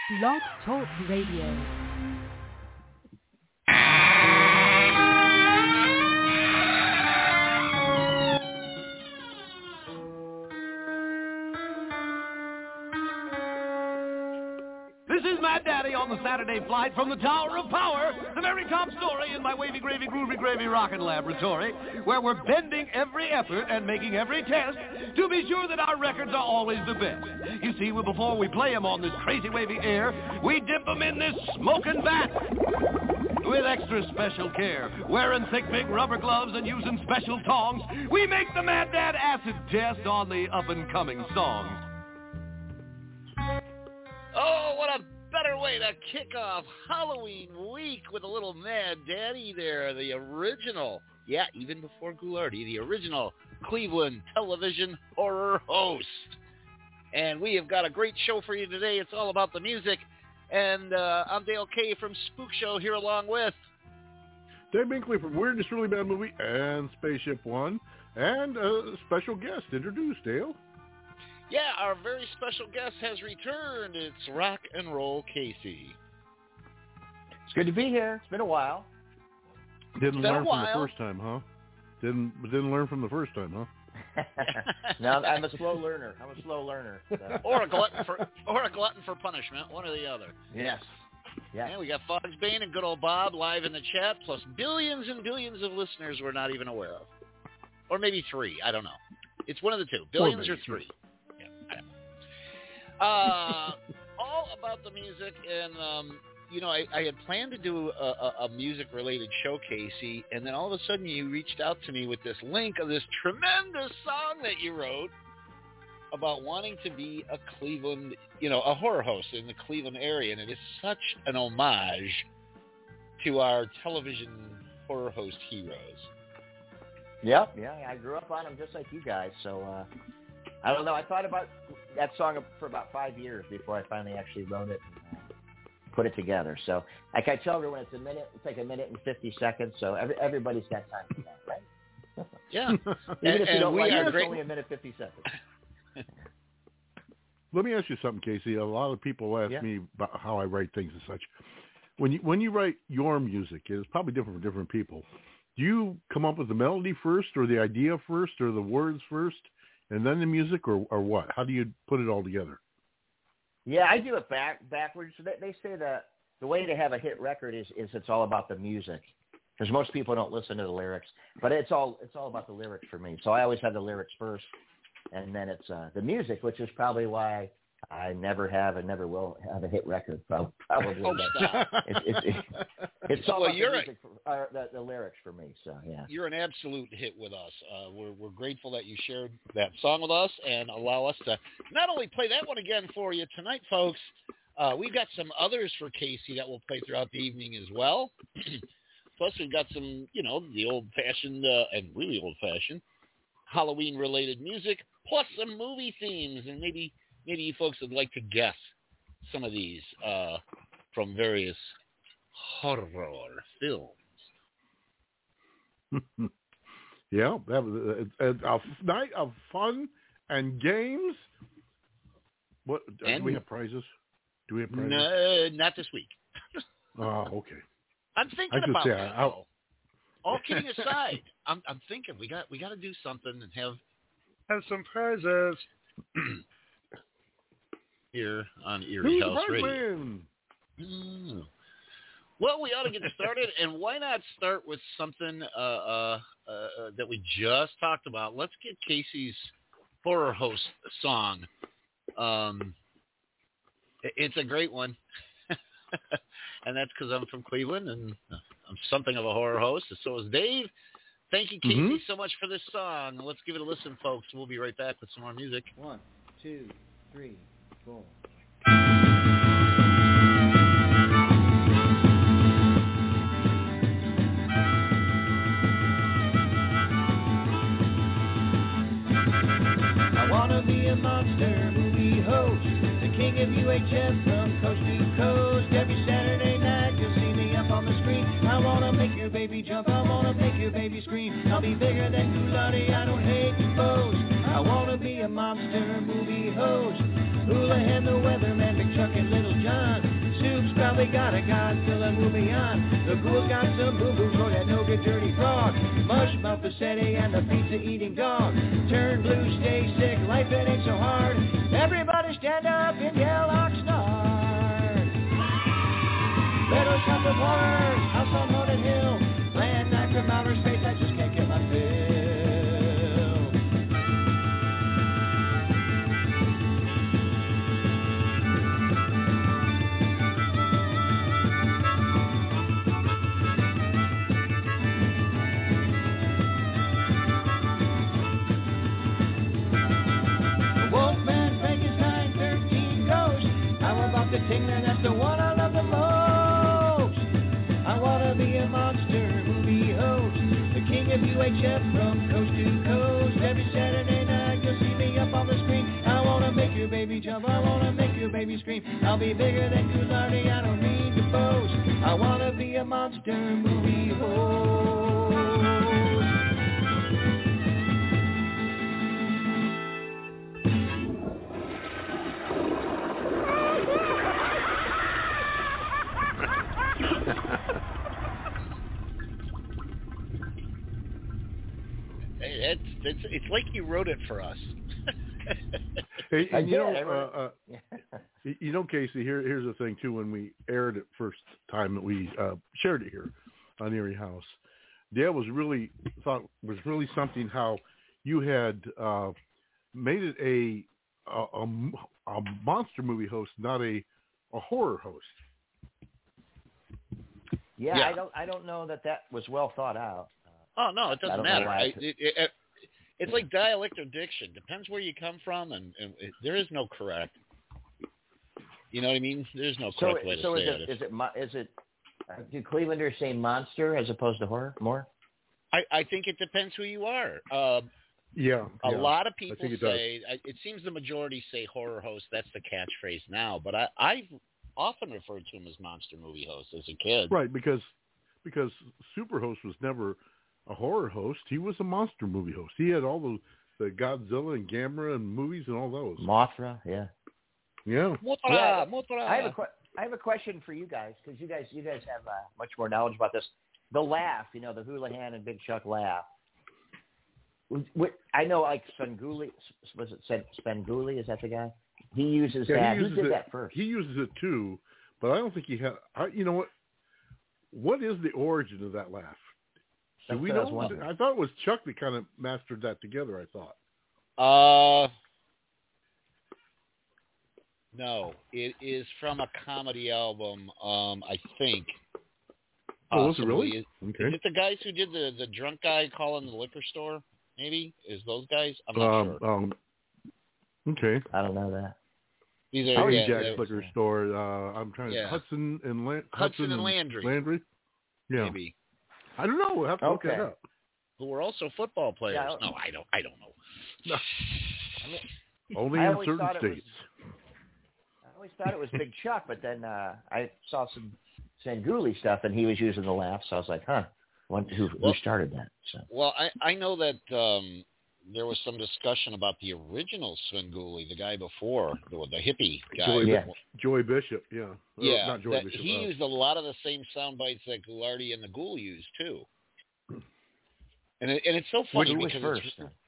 Blog Talk Radio. This is Mad Daddy on the Saturday flight from the Tower of Power, the very top story in my wavy, gravy, groovy, gravy rockin' laboratory, where we're bending every effort and making every test to be sure that our records are always the best. You see, before we play them on this crazy, wavy air, we dip them in this smoking vat with extra special care. Wearing thick, big rubber gloves and using special tongs, we make the Mad Dad acid test on the up-and-coming songs. Oh, what a better way to kick off Halloween week with a little Mad Daddy there, the original, yeah, even before Ghoulardi, the original Cleveland television horror host. And we have got a great show for you today. It's all about the music. And I'm Dale K from Spook Show here along with Dave Binkley from Weirdest Really Bad Movie and Spaceship One. And a special guest. Introduce, Dale. Yeah, our very special guest has returned. It's Rock and Roll Casey. It's good to be here. It's been a while. Didn't learn from the first time, huh? Didn't learn from the first time, huh? No, I'm a slow learner. So. or a glutton for punishment, one or the other. Yes. Yeah. And we got Fogs Bane and good old Bob live in the chat, plus billions and billions of listeners we're not even aware of. Or maybe 3, I don't know. It's one of the two. Billions or 3. All about the music, and I had planned to do a music-related show, Casey, and then all of a sudden you reached out to me with this link of this tremendous song that you wrote about wanting to be a Cleveland, a horror host in the Cleveland area, and it is such an homage to our television horror host heroes. Yep, yeah, I grew up on them just like you guys, so I don't know. I thought about that song for about 5 years before I finally actually wrote it and put it together. So, like I tell everyone, it's like a minute and 50 seconds. So everybody's got time for that, right? Yeah. Even if you don't like it, it's only a minute 50 seconds. Let me ask you something, Casey. A lot of people ask me about how I write things and such. When you write your music, it's probably different for different people. Do you come up with the melody first, or the idea first, or the words first, and then the music, or what? How do you put it all together? Yeah, I do it backwards. They say that the way to have a hit record is it's all about the music, because most people don't listen to the lyrics. But it's all about the lyrics for me. So I always have the lyrics first, and then it's the music, which is probably why I never have and never will have a hit record. Probably. Oh, stop. It's all about the music, the lyrics for me. So yeah, you're an absolute hit with us. We're grateful that you shared that song with us and allow us to not only play that one again for you tonight, folks. We've got some others for Casey that we'll play throughout the evening as well. Plus, we've got some, the old-fashioned and really old-fashioned Halloween-related music, plus some movie themes, and maybe you folks would like to guess some of these from various horror films. Yeah, that was a night of fun and games. What do we have prizes? No, not this week. Oh, okay. I'm thinking about that. All kidding aside, I'm thinking we got to do something and have some prizes. Here on Erie House Radio. Well, we ought to get started, and why not start with something that we just talked about? Let's get Casey's horror host song. It's a great one, and that's because I'm from Cleveland, and I'm something of a horror host, and so is Dave. Thank you, Casey, so much for this song. Let's give it a listen, folks. We'll be right back with some more music. 1, 2, 3, 4. I wanna be a monster movie host, the king of UHF from coast to coast. Every Saturday night you'll see me up on the screen. I wanna make your baby jump, I wanna make your baby scream. I'll be bigger than Ghoulardi, I don't hate to boast. I wanna be a monster movie host. Houlihan, the weatherman, Big Chuck, and Little John. they got a Godzilla movie on. The Ghouls got some boo-boo for that no good dirty frog. Mushmouth Bassetti and the pizza-eating dog. Turn blue, stay sick, life it ain't so hard. Everybody stand up and yell Oxnard. Let us come with horror, house on Haunted Hill. Land knife from outer space, I just can't get my fill. Tingler, that's the one I love the most. I wanna be a monster movie host, the king of UHF from coast to coast. Every Saturday night you'll see me up on the screen. I wanna make your baby jump, I wanna make your baby scream. I'll be bigger than Ghoulardi, I don't need to boast. I wanna be a monster movie host. It's like you wrote it for us. Hey, and you know, Casey. Here's the thing too. When we aired it first time that we shared it here on Erie House, Dale was really something how you had made it a monster movie host, not a horror host. Yeah, I don't know that was well thought out. Oh no, it doesn't matter. It's like dialect or diction. Depends where you come from, and there is no correct. You know what I mean? There's no correct way to say it. Is it? Do Clevelanders say monster as opposed to horror more? I think it depends who you are. A lot of people say. It seems the majority say horror host. That's the catchphrase now. But I've often referred to him as monster movie host as a kid. Right, because Superhost was never a horror host. He was a monster movie host. He had all the Godzilla and Gamera and movies and all those. Mothra, yeah. Mothra. I have a question for you guys, because you guys have much more knowledge about this. The laugh, the Houlihan and Big Chuck laugh. I know, like Svengoolie, was it Svengoolie? Is that the guy? He uses that. He did that first. He uses it too, but I don't think he had. You know what? What is the origin of that laugh? Do we know? I thought it was Chuck that kind of mastered that together. I thought. No, it is from a comedy album. I think. Oh, was it really? Okay. Is it the guys who did the drunk guy calling the liquor store? Maybe is those guys? I'm not sure. Okay. I don't know that. These are Jack's liquor store. I'm trying to Hudson and Landry. Landry. Yeah. Maybe. I don't know. We'll have to look that up. Who were also football players. Yeah, no, I don't know. No. Only in certain states. I always thought it was Big Chuck, but then I saw some Svengoolie stuff, and he was using the laugh, so I was like, who started that? So. Well, I know that there was some discussion about the original Svengoolie, the guy before, the hippie guy. Joey Bishop, yeah. Yeah, not Joey Bishop. He used a lot of the same sound bites that Ghoulardi and the Ghoul used, too. And it's so funny because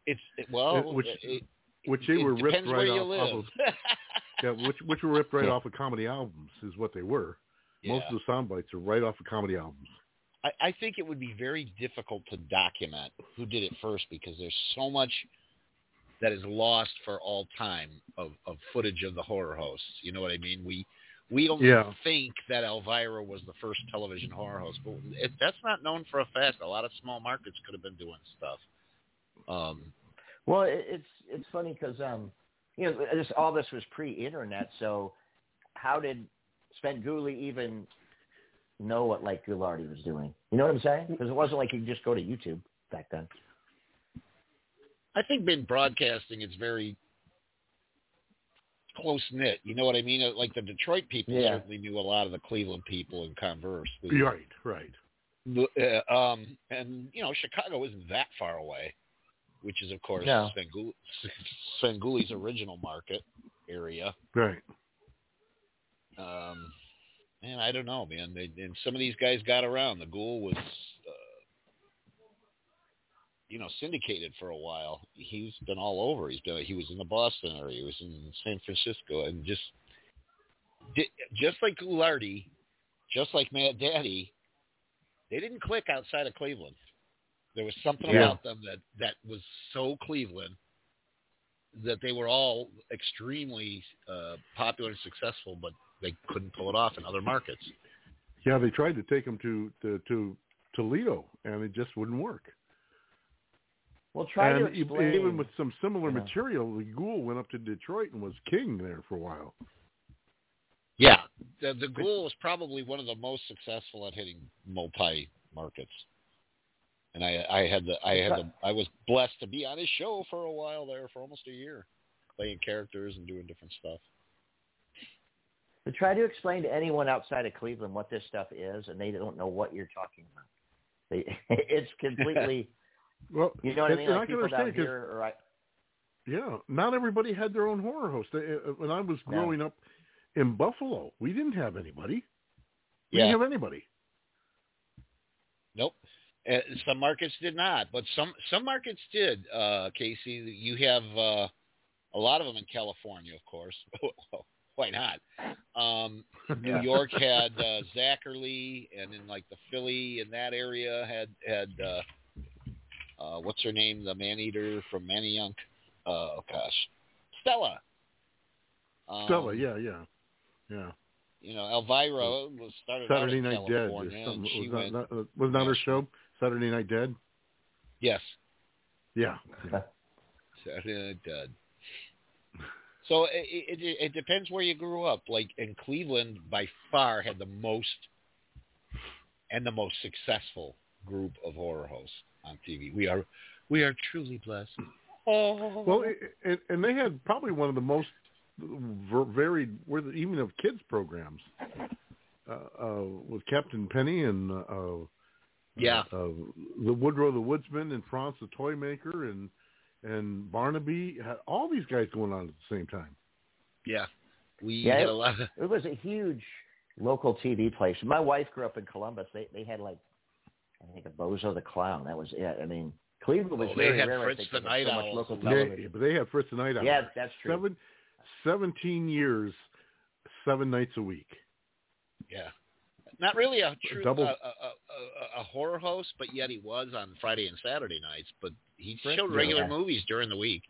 which they were ripped right off of. Yeah, which were ripped right off of comedy albums is what they were. Yeah. Most of the sound bites are right off of comedy albums. I think it would be very difficult to document who did it first because there's so much that is lost for all time of footage of the horror hosts. You know what I mean? We don't think that Elvira was the first television horror host, but that's not known for a fact. A lot of small markets could have been doing stuff. Well, it's funny because all this was pre-internet, so how did Svengoolie even know what Ghoulardi was doing? You know what I'm saying? Because it wasn't like you could just go to YouTube back then. I think in broadcasting, it's very close-knit. You know what I mean? Like the Detroit people certainly knew a lot of the Cleveland people and converse. Right. And, Chicago isn't that far away, which is, of course, No. Svengoolie's original market area. Right. man, I don't know, man. And some of these guys got around. The Ghoul was, syndicated for a while. He's been all over. He was in the Boston area. He was in San Francisco, and just like Ghoulardi, just like Mad Daddy, they didn't click outside of Cleveland. There was something about them that was so Cleveland that they were all extremely popular and successful, but they couldn't pull it off in other markets. Yeah, they tried to take them to Toledo, and it just wouldn't work. Well, try to explain. Even with some similar material, the Ghoul went up to Detroit and was king there for a while. Yeah, the Ghoul was probably one of the most successful at hitting multi-markets. And I was blessed to be on his show for a while there, for almost a year, playing characters and doing different stuff. To try to explain to anyone outside of Cleveland what this stuff is, and they don't know what you're talking about. It's completely, well, you know what I mean? Like I people down here, yeah, not everybody had their own horror host. When I was growing up in Buffalo, we didn't have anybody. We didn't have anybody. Nope. Some markets did not, but some markets did. Casey, you have a lot of them in California, of course. Why not? New York had Zachary, and in like the Philly in that area had what's her name, the man-eater from Manayunk? Oh gosh, Stella. Stella, yeah. Elvira was started Saturday out in Night California, Dead. and she was not her show? Saturday Night Dead. Yes. Yeah. Saturday Night Dead. So it depends where you grew up. Like in Cleveland, by far had the most and the most successful group of horror hosts on TV. We are truly blessed. Oh. Well, and they had probably one of the most varied, even of kids programs, with Captain Penny and the Woodrow the Woodsman and Franz the Toy Maker and Barnaby, had all these guys going on at the same time. Yeah, we had a lot. It was a huge local TV place. My wife grew up in Columbus. They had I think a Bozo the Clown. That was it. I mean, Cleveland was very rare. Fritz the Night Owl. Local television. But they had Fritz the Night Owl. Yeah, that's true. 17 years, 7 nights a week. Yeah. Not really a true a horror host, but yet he was on Friday and Saturday nights. But he showed regular movies during the week.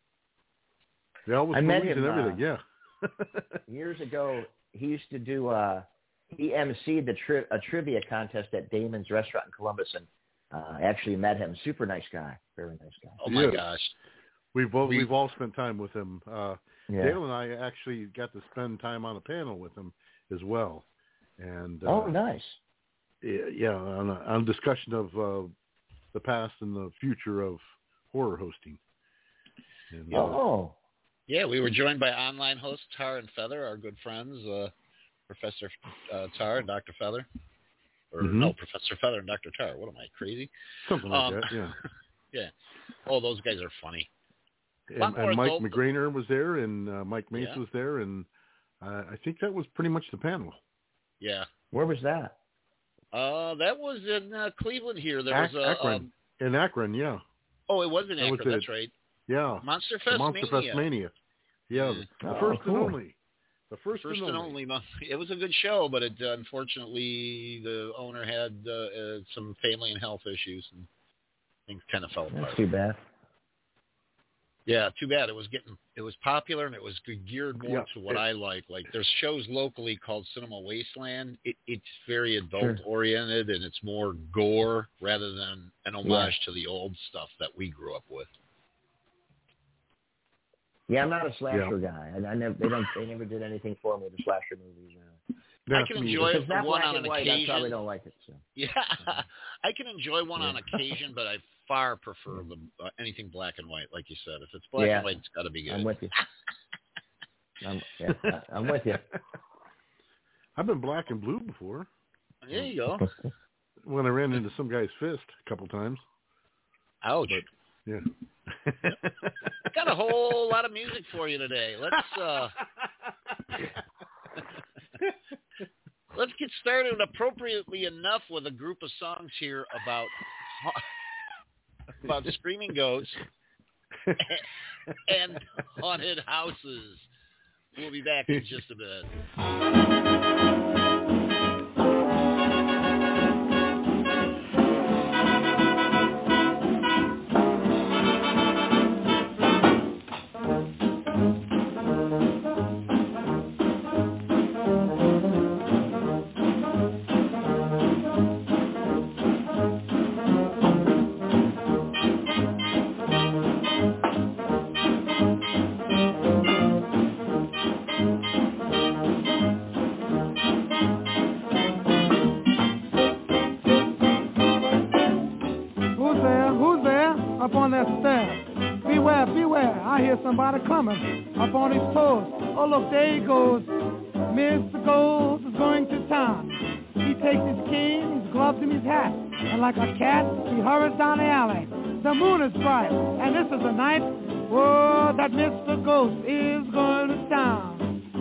Yeah, I met him and everything. Yeah. Years ago, he used to do. He emceed a trivia contest at Damon's Restaurant in Columbus, and actually met him. Super nice guy, very nice guy. Oh my gosh, we've all spent time with him. Dale and I actually got to spend time on a panel with him as well. And nice. Yeah, on discussion of the past and the future of horror hosting. And, yeah, we were joined by online hosts Tar and Feather, our good friends, Professor Tar and Dr. Feather. Or no, Professor Feather and Dr. Tar. What am I, crazy? Something like that, yeah. Yeah. Oh, those guys are funny. And Mike McGrainer was there, and Mike Mace was there, and I think that was pretty much the panel. Yeah. Where was that? That was in Cleveland here. There was Akron. In Akron, yeah. Oh, it was in Akron, that's right. Yeah. Monster Fest Mania. Yeah, the first and only. The first and only. It was a good show, but it unfortunately the owner had some family and health issues, and things kind of fell apart. That's too bad. Yeah, too bad. It was popular, and it was geared more to what I like. Like there's shows locally called Cinema Wasteland. It's very adult oriented, and it's more gore rather than an homage to the old stuff that we grew up with. Yeah, I'm not a slasher guy. They never did anything for me with the slasher movies. I can enjoy one on an occasion. I probably don't like it. So. Yeah, I can enjoy one on occasion, but I far prefer anything black and white, like you said. If it's black and white, it's got to be good. I'm with you. I'm with you. I've been black and blue before. There you go. When I ran into some guy's fist a couple times. Ouch. But, yeah. Got a whole lot of music Let's get started appropriately enough with a group of songs here about screaming ghosts and haunted houses. We'll be back in just a bit. Somebody coming up on his toes. Oh, look, there he goes. Mr. Ghost is going to town. He takes his cane, his gloves, and his hat. And like a cat, he hurries down the alley. The moon is bright, and this is the night. Oh, that Mr. Ghost is going to town.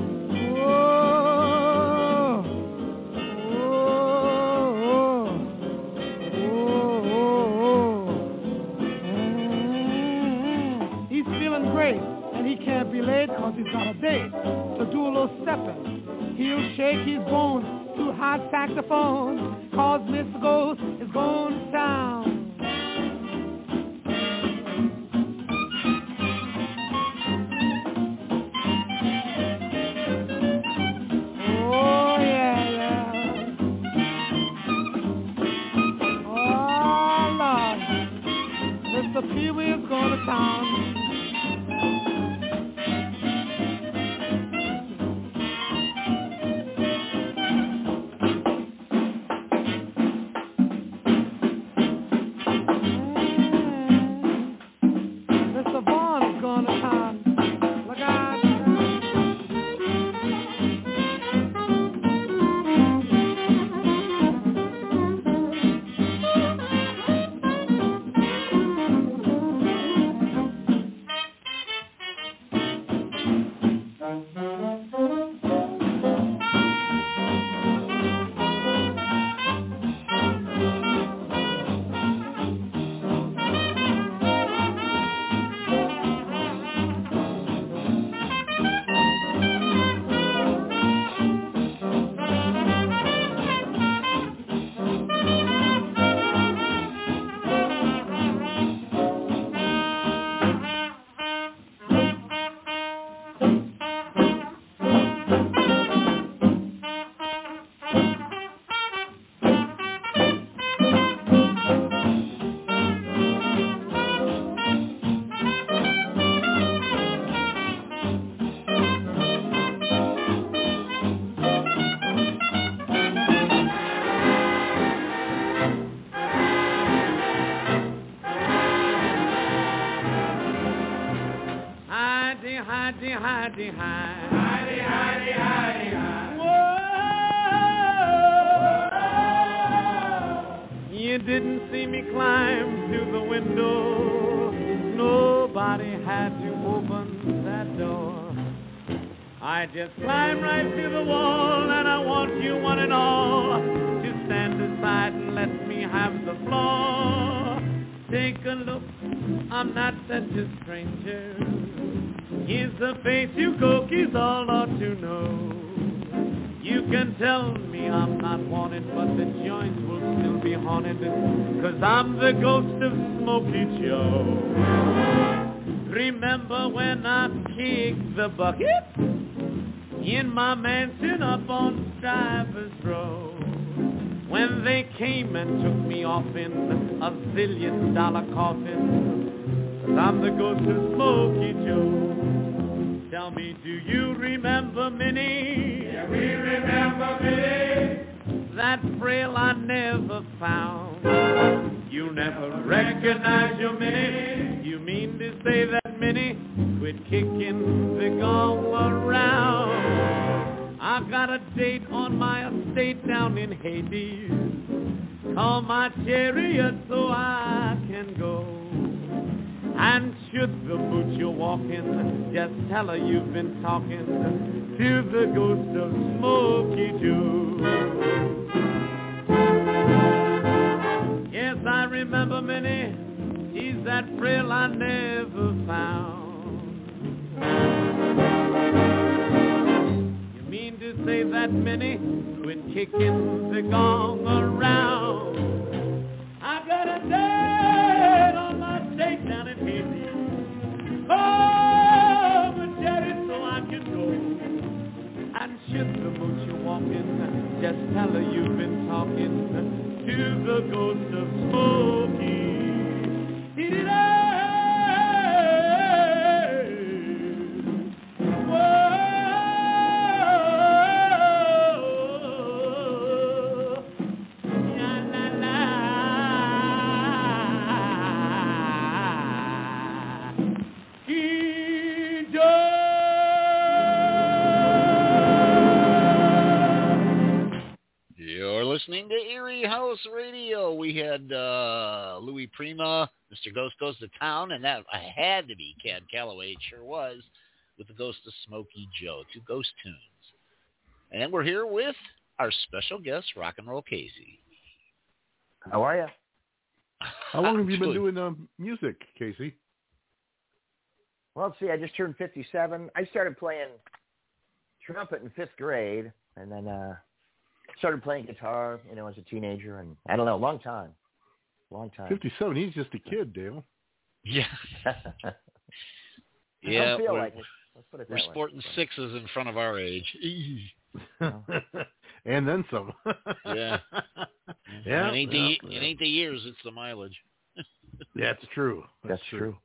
He can't be late because he's got a date to do a little stepping. He'll shake his bones to hot saxophone cause Mr. Ghost is going to town. Oh, yeah, yeah. Oh, Lord. Mr. Pee-wee is going to town. You didn't see me climb to the window. Nobody had to open that door. I just climbed right to the wall, and I want you one and all to stand aside and let me have the floor. Take a look, I'm not such a stranger. Here's the face you cookies all ought to know. You can tell me I'm not wanted, but the joints will still be haunted, 'cause I'm the ghost of Smokey Joe. Remember when I kicked the bucket in my mansion up on Stivers Road? When they came and took me off in a $1,000,000 coffin, 'cause I'm the ghost of Smokey Joe. Tell me, do you remember Minnie? Yeah, we remember Minnie. That frail I never found. You never recognized your Minnie. You mean to say that Minnie quit kicking the gong around? I got a date on my estate down in Hades. Call my chariot so I can go. And should the boot you're walking, just tell her you've been talking to the ghost of Smokey Joe. many. He's that thrill I never found. You mean to say that many quit kicking the gong around? I got a date on my stake down in Haiti. Oh, but daddy, so I can go and shoot the boat you're walking. Just tell her you've been talking to the ghost of Smokey. Listening to Erie House Radio. We had Louis Prima, Mr. Ghost Goes to Town, and that had to be Cad Calloway. It sure was, with the Ghost of Smokey Joe, 2 ghost tunes. And we're here with our special guest, Rock and Roll Casey. How are you? How long have you been doing music, Casey? Well, let's see. I just turned 57. I started playing trumpet in 5th grade, and then started playing guitar, as a teenager, and I don't know, long time. 57. He's just a kid, Dale. Yeah. I don't feel like it. Let's put it that we're sporting 6s in front of our age. And then some. Yeah. Yeah. It ain't the years, it's the mileage. That's true. That's true.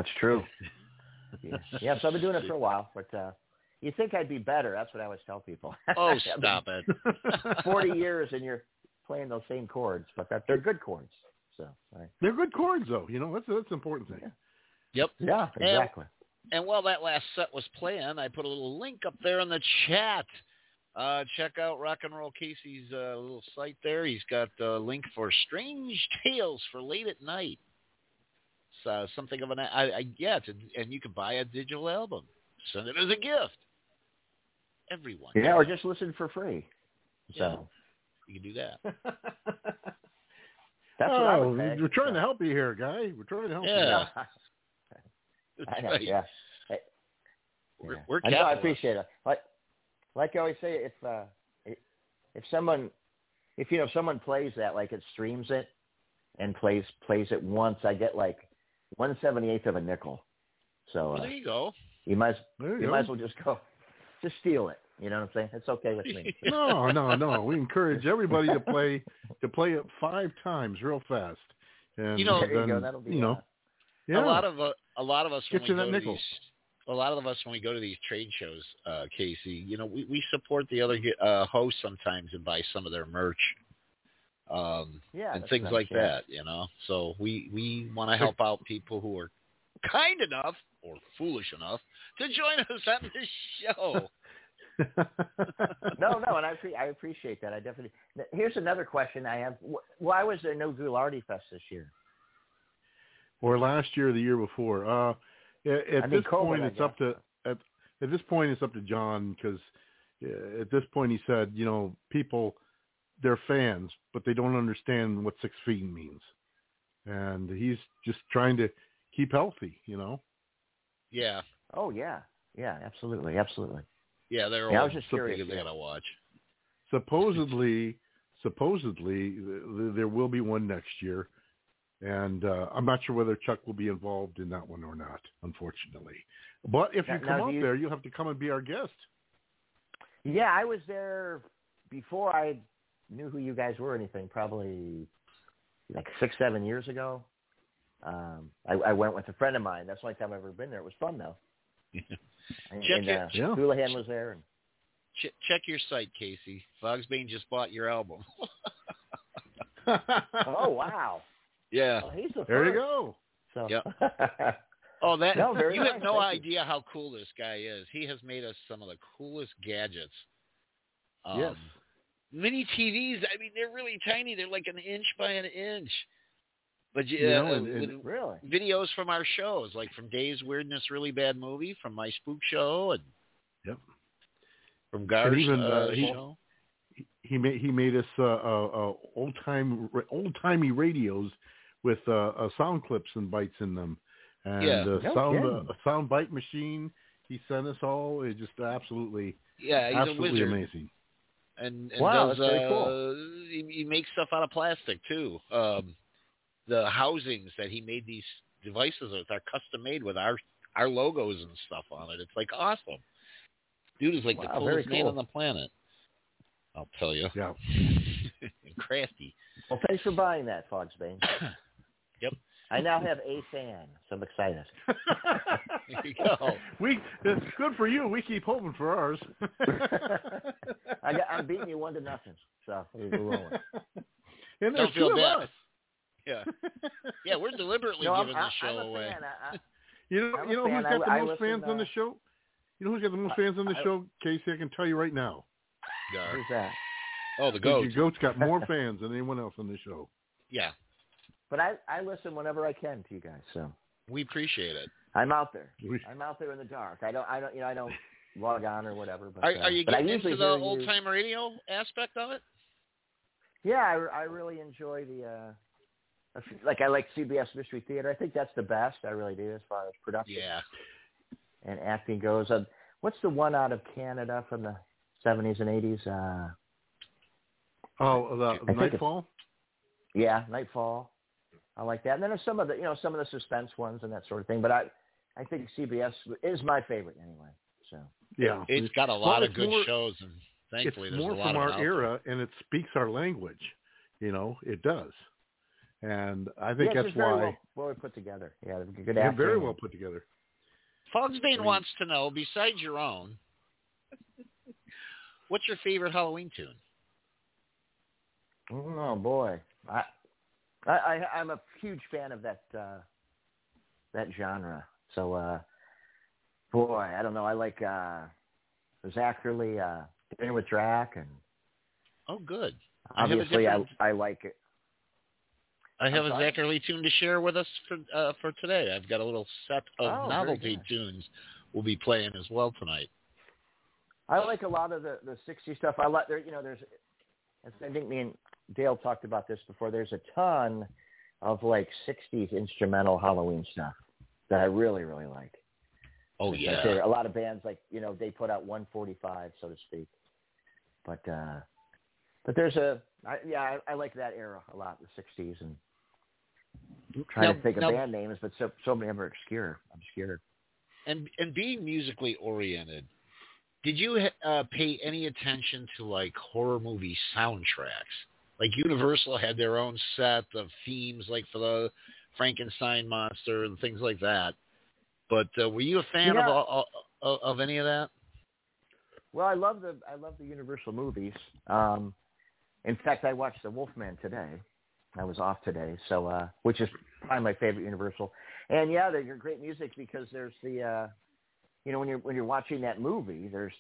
Yeah, so I've been doing it for a while, but you think I'd be better. That's what I always tell people. Oh, stop it. 40 years and you're playing those same chords, but they're good chords. So they're good chords, though. That's the important thing. Yeah. Yep. Yeah, exactly. And while that last set was playing, I put a little link up there in the chat. Check out Rock and Roll Casey's little site there. He's got a link for Strange Tales for Late at Night. It's something of an and you can buy a digital album. Send it as a gift. Everyone. Yeah, or just listen for free. So you can do that. That's what I would say. We're trying to help you here, guy. We're trying to help you. That's I know, right. yeah. We're I know, I appreciate it. Like I always say, if someone plays that, like it streams it and plays it once, I get like 1/78 of a nickel. So there you go. You might as well just steal it. You know what I'm saying? It's okay with me. No. We encourage everybody to play it 5 times real fast. And there you go. That'll be a lot of us when we go to these trade shows, Casey, we support the other hosts sometimes and buy some of their merch. And things like that, So we want to help out people who are kind enough or foolish enough to join us on this show. No, and I appreciate that. I definitely. Here's another question I have: why was there no Ghoulardi Fest this year? Or last year, or the year before? At this point, it's up to John, because at this point he said, people, they're fans, but they don't understand what 6 feet means, and he's just trying to keep healthy, Yeah. Oh yeah, absolutely. Yeah, they're all I was just curious. They gotta watch. Supposedly, there will be one next year, and I'm not sure whether Chuck will be involved in that one or not, unfortunately. But if you come up there, you'll have to come and be our guest. Yeah, I was there before I knew who you guys were or anything, probably like 6-7 years ago. I went with a friend of mine. That's the only time I've ever been there. It was fun, though. Houlihan was there. And check your site, Casey. Fogsbane just bought your album. Oh, wow. Yeah. Well, he's the there first. You go. So. Yep. Oh, you nice. have no idea how cool this guy is. He has made us some of the coolest gadgets. Yes. Mini TVs, they're really tiny. They're like 1 inch by 1 inch. But really? Videos from our shows, like from Dave's Weirdness Really Bad Movie, from my Spook Show, and from Gar's show. He made us old timey radios with sound clips and bites in them, and a sound bite machine. He sent us all. It's just absolutely he's absolutely a wizard. Amazing. And wow, does, that's very cool. He makes stuff out of plastic too. The housings that he made these devices with are custom made with our logos and stuff on it. It's like awesome. Dude is like the coolest man on the planet. I'll tell you. Yeah. And crafty. Well, thanks for buying that, Fogsbane. Yep. I now have a fan, so I'm excited. There you go. It's good for you. We keep hoping for ours. I'm beating you 1-0, so we're rolling. And Don't feel bad. Us. Yeah. Yeah, we're deliberately giving the show away. You know who's got the most fans on the show? You know who's got the most fans on the show, Casey? I can tell you right now. Who's that? Oh, the goat. Your goat's got more fans than anyone else on the show. Yeah. But I listen whenever I can to you guys, so we appreciate it. I'm out there. I'm out there in the dark. I don't log on or whatever. But are you getting into the old time radio aspect of it? Yeah, I really enjoy I like CBS Mystery Theater. I think that's the best. I really do as far as production and acting goes. What's the one out of Canada from the 70s and 80s? The Nightfall? Yeah, Nightfall. I like that. And then there's some of the suspense ones and that sort of thing. But I think CBS is my favorite anyway. So yeah, it's got a lot of good shows, and thankfully it's there's more a lot from of our era, and it speaks our language. It does, and I think that's why well put together. Yeah, good acting. Very well put together. Fogsbane wants to know, besides your own, what's your favorite Halloween tune? Oh boy, I'm a huge fan of that genre. So, boy, I don't know. I like Zachary, Dinner with Drac, and good. Obviously, I like it. I have a Zachary tune to share with us for today. I've got a little set of novelty tunes we'll be playing as well tonight. I like a lot of the 60s stuff. I like there's. I think me and Dale talked about this before. There's a ton of like 60s instrumental Halloween stuff that I really, really like. Oh, yeah. A lot of bands they put out 145, so to speak. But there's I like that era a lot, the 60s, and I'm trying to think of band names, but so many of them are obscure. And being musically oriented, did you pay any attention to like horror movie soundtracks? Like Universal had their own set of themes, like for the Frankenstein monster and things like that. But were you a fan of any of that? Well, I love the Universal movies. In fact, I watched The Wolfman today. I was off today, so which is probably my favorite Universal. And yeah, they're great music because there's the when you're watching that movie, there's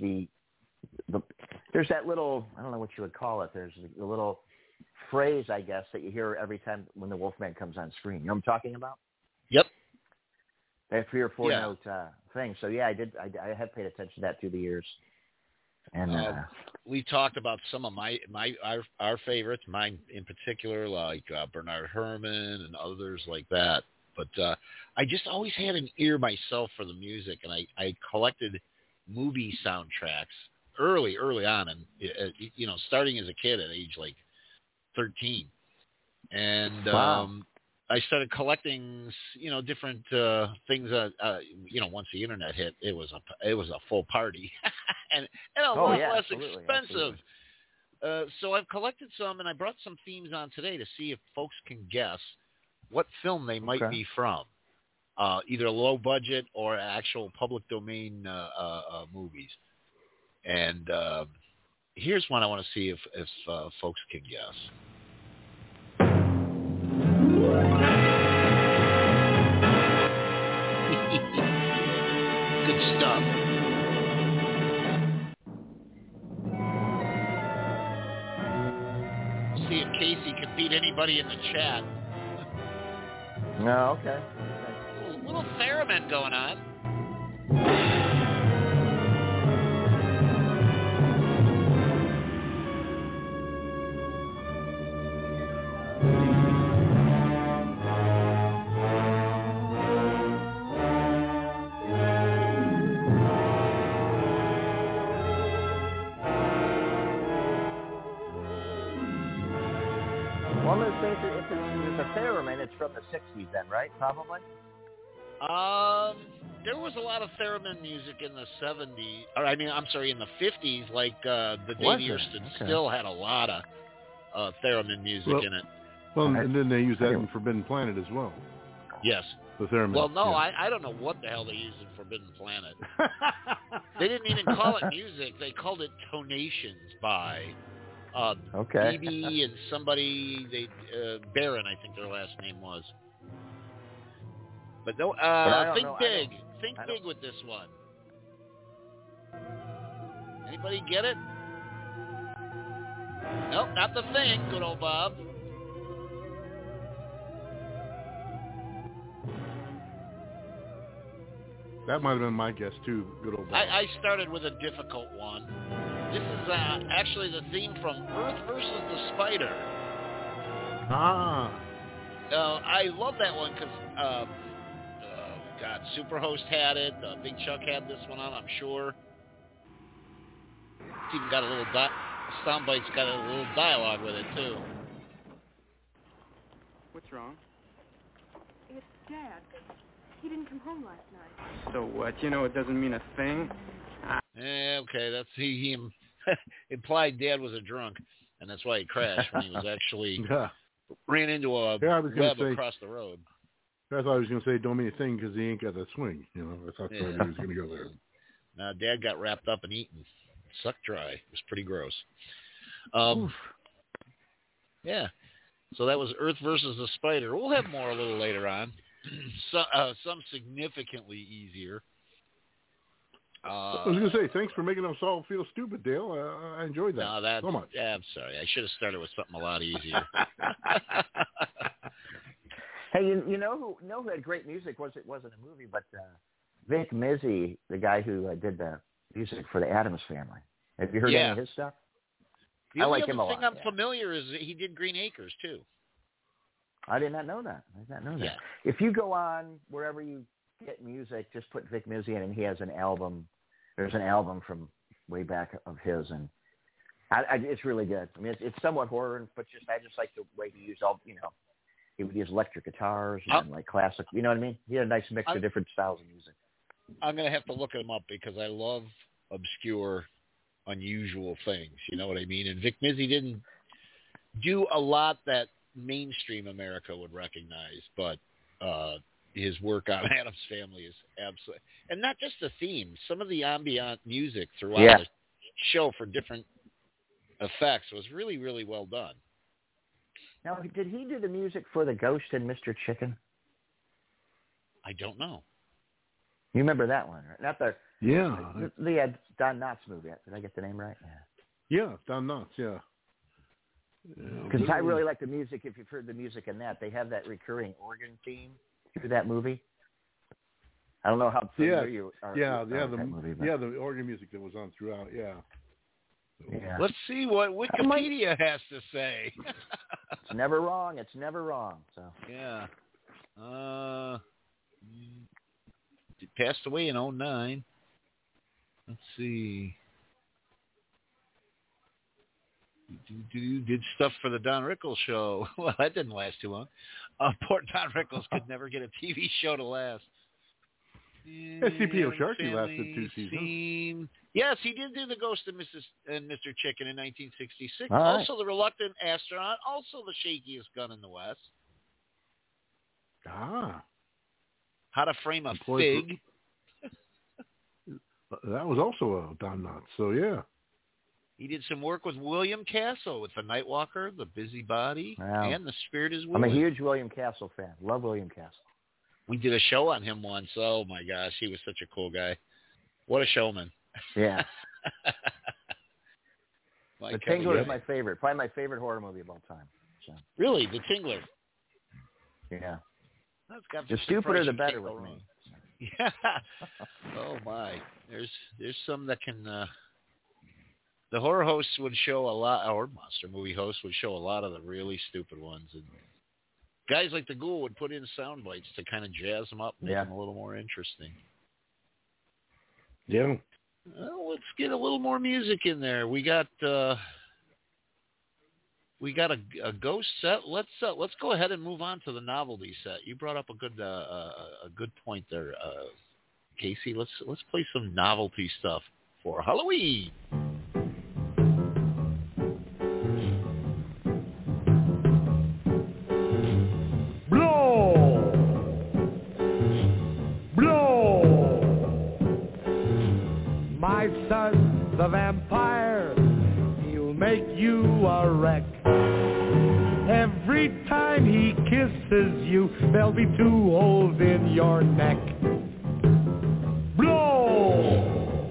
there's that little, I don't know what you would call it. There's the little phrase, I guess, that you hear every time when the Wolfman comes on screen. You know what I'm talking about? Yep. That 3 or 4 note thing. So yeah, I have paid attention to that through the years. And we talked about some of our favorites, mine in particular, like Bernard Herrmann and others like that. But I just always had an ear myself for the music, and I collected movie soundtracks early on, and starting as a kid at age like 13, and I started collecting different things. Once the internet hit, it was a full party, and a lot less expensive. So I've collected some, and I brought some themes on today to see if folks can guess what film they might be from, either low budget or actual public domain movies. And here's one I want to see if folks can guess. Good stuff. See if Casey can beat anybody in the chat. No, okay. Little theremin going on. Well, let's say if it's a theremin, it's from the 60s then, right? Probably? There was a lot of theremin music in the 70s, or I mean, I'm sorry, in the 50s, like the Davy Erston still had a lot of theremin music in it. Well, and then they use that in Forbidden Planet as well. Yes. The theremin. Well, no, I don't know what the hell they used in Forbidden Planet. They didn't even call it music. They called it tonations by BB and somebody, Baron, I think their last name was. But no, think big. Think big with this one. Anybody get it? Nope, not the thing, good old Bob. That might have been my guess, too, good old Bob. I started with a difficult one. This is actually the theme from Earth versus the Spider. I love that one because, Superhost had it. Big Chuck had this one on, I'm sure. It's even got a little soundbite's got a little dialogue with it, too. What's wrong? It's Dad. He didn't come home last night. So what? You know it doesn't mean a thing? Okay, that's he implied Dad was a drunk, and that's why he crashed when he was actually ran into a web across the road. I thought I was going to say don't mean a thing because he ain't got that swing. You know, I thought he was going to go there. No, Dad got wrapped up and eaten. Sucked dry. It was pretty gross. Yeah. So that was Earth versus the Spider. We'll have more a little later on. Some significantly easier. I was going to say, thanks for making us all feel stupid, Dale. I enjoyed that so much. Yeah, I'm sorry. I should have started with something a lot easier. Hey, you know who had great music? It wasn't a movie, but Vic Mizzy, the guy who did the music for the Addams Family. Have you heard any of his stuff? The only him a lot. thing I'm familiar is that he did Green Acres too. I did not know that. Yeah. If you go on wherever you get music, just put Vic Mizzy in, and he has an album. There's an album from way back of his, and it's really good. I mean, it's somewhat horror, but I just like the way he used he would use electric guitars and like classic. You know what I mean? He had a nice mix of different styles of music. I'm gonna have to look him up because I love obscure, unusual things. You know what I mean? And Vic Mizzy didn't do a lot that mainstream America would recognize, but his work on Addams Family is absolutely, and not just the theme, some of the ambient music throughout the show for different effects was really, really well done. Now, did he do the music for The Ghost and Mr. Chicken? I don't know. You remember that one, right? Not the the Don Knotts movie. Did I get the name right? Yeah, Don Knotts. Yeah. Because I really like the music. If you've heard the music in that, they have that recurring organ theme through that movie. I don't know how familiar you are. The organ music that was on throughout. Yeah. Let's see what Wikipedia has to say. It's never wrong. So yeah. It passed away in 2009. Let's see. Did stuff for the Don Rickles show. Well, that didn't last too long. Poor Don Rickles could never get a TV show to last. SCP O'Sharkey lasted 2 seasons. Yes, he did do The Ghost and Mr. Chicken in 1966. All right. Also The Reluctant Astronaut. Also The Shakiest Gun in the West. How to Frame a Fig. That was also a Don Knotts, so yeah. He did some work with William Castle with The Nightwalker, The Busybody, and The Spirit is Willing. I'm a huge William Castle fan. Love William Castle. We did a show on him once. Oh, my gosh. He was such a cool guy. What a showman. Yeah. The Tingler is my favorite. Probably my favorite horror movie of all time. So. Really? The Tingler? Yeah. The stupider the better with me. Yeah. Oh, my. There's some that can... the horror hosts would show a lot, or monster movie hosts would show a lot of the really stupid ones. And guys like the Ghoul would put in sound bites to kind of jazz them up, make them a little more interesting. Yeah. Well, let's get a little more music in there. We got We got a ghost set. Let's go ahead and move on to the novelty set. You brought up a good point there, Casey. Let's play some novelty stuff for Halloween. My son, the vampire, he'll make you a wreck. Every time he kisses you, there'll be 2 holes in your neck. Blow!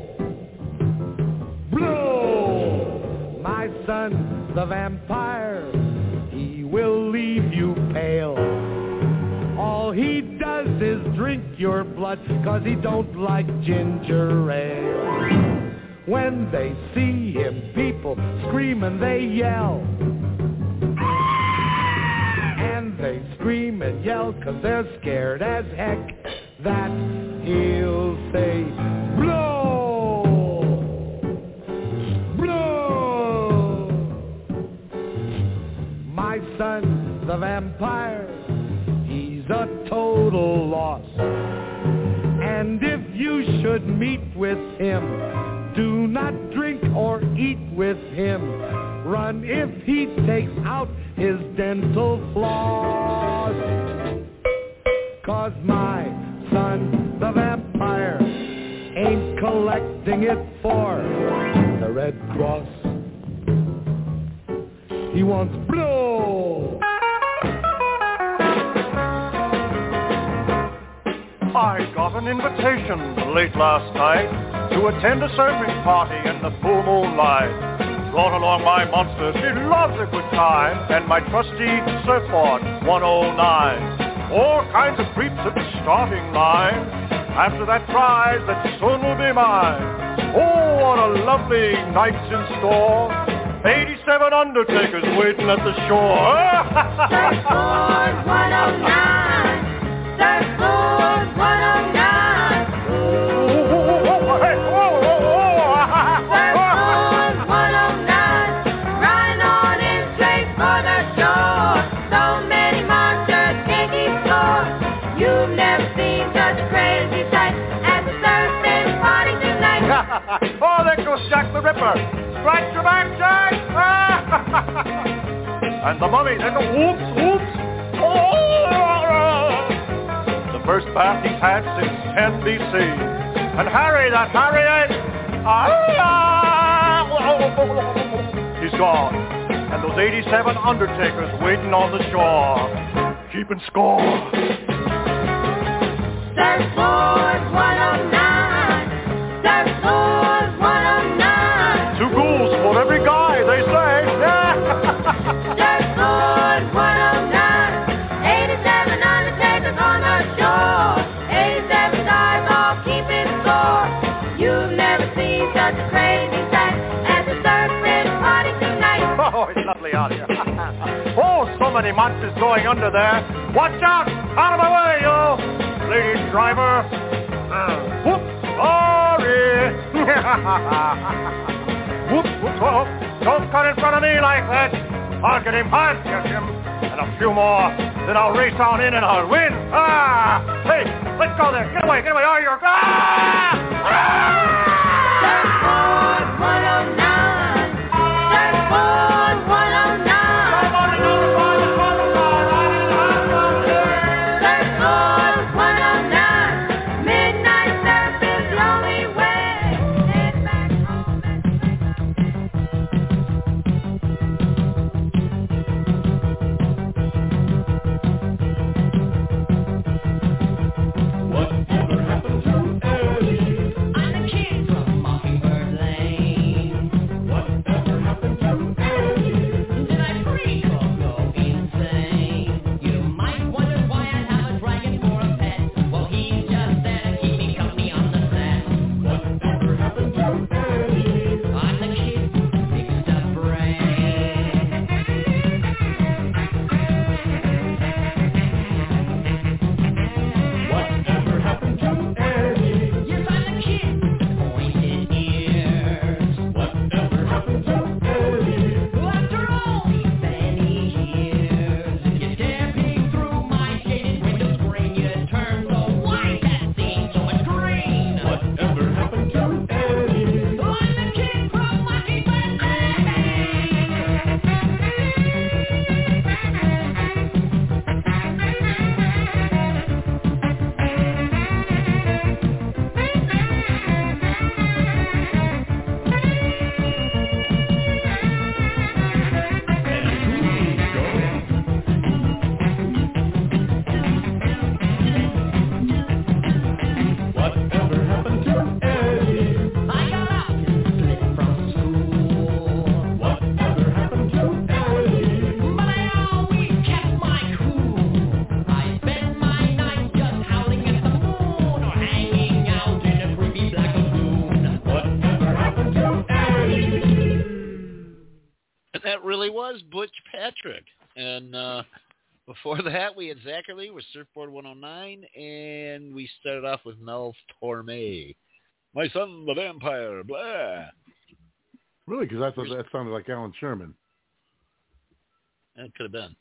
Blow! My son, the vampire, he will leave you pale. All he does is drink your blood, 'cause he don't like ginger ale. When they see him, people scream and they yell. And they scream and yell 'cause they're scared as heck that he'll say, blow! Blow! My son, the vampire, he's a total loss. And if you should meet with him, do not drink or eat with him. Run if he takes out his dental floss. 'Cause my son, the vampire, ain't collecting it for the Red Cross. He wants blow. I got an invitation late last night to attend a surfing party in the full moonlight. Brought along my monsters, she loves a good time, and my trusty surfboard 109. All kinds of creeps at the starting line. After that prize that soon will be mine. Oh, what a lovely night's in store. 87 undertakers waiting at the shore. Surfboard 109. Surfboard 109. Hey, Surfboard 109. Riding on in straight for the shore. So many monsters can't keep score. You've never seen such a crazy sight as a surfing party tonight. Oh, there goes Jack the Ripper. Scratch your back, Jack. And the mummy, there goes whoops, whoops. The first bath he's had since 10 BC. And Harry, that Harry ain't... He's gone. And those 87 undertakers waiting on the shore, keeping score. Surfboard 109. Surfboard 109. 2 ghouls for every guy, they say. Surfboard 109. 87 undertakers on the shore. 87 guys all keeping score. You've never seen such a crazy sight as a surfing party tonight. Oh, it's lovely out here. Oh, so many monsters going under there. Watch out! Out of my way, yo! Lady driver. Whoop! Sorry! Whoop, whoop, whoop. Don't cut in front of me like that. I'll get him, and a few more. Then I'll race on in and I'll win. Hey, let's go there. Get away, oh, you're... Surfboard 109. Surfboard 109. Surfboard 109. Midnight surf is the only way. Head back home Whatever happened to Eddie? I'm the king. That really was Butch Patrick. And before that, we had Zachary with Surfboard 109, and we started off with Mel Torme. My son, the vampire, blah. Really? Because I thought that sounded like Alan Sherman. It could have been.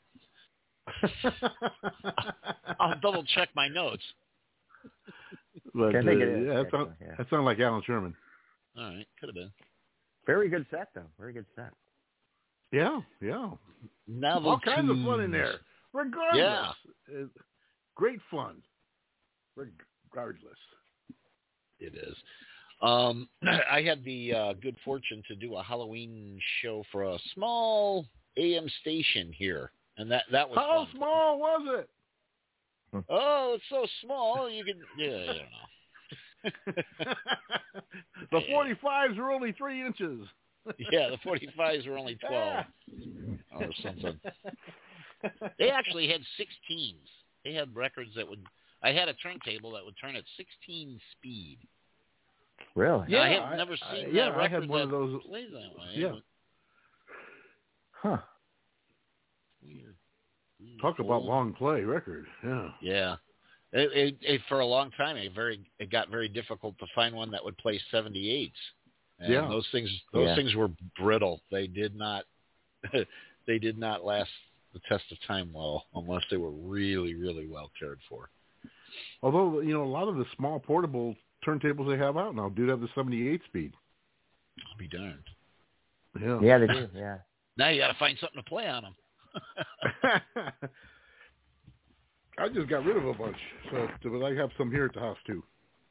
I'll double check my notes. But I think it is, that sounded like Alan Sherman. All right, could have been. Very good set, though. Very good set. Yeah. Now all kinds of fun in there. Regardless. Yeah. Great fun. Regardless. It is. I had the good fortune to do a Halloween show for a small AM station here, and that was How fun. small was it? Oh, it's so small you can. Yeah, I don't know. The 45s were only 3 inches. Yeah, the 45s were only 12 or something. They actually had 16s. They had records that would. I had a turntable that would turn at 16 speed. Really? Yeah, I have never seen that record I had one of those. that plays that way. Yeah. Huh. Weird. Talk about long play record. Yeah. Yeah. It for a long time, it got very difficult to find one that would play 78s. And those things were brittle. They did not last the test of time well, unless they were really, really well cared for. Although, a lot of the small portable turntables they have out now do have the 78 speed. I'll be darned. Yeah. Yeah, they do. Yeah. Now you got to find something to play on them. I just got rid of a bunch, but I have some here at the house too.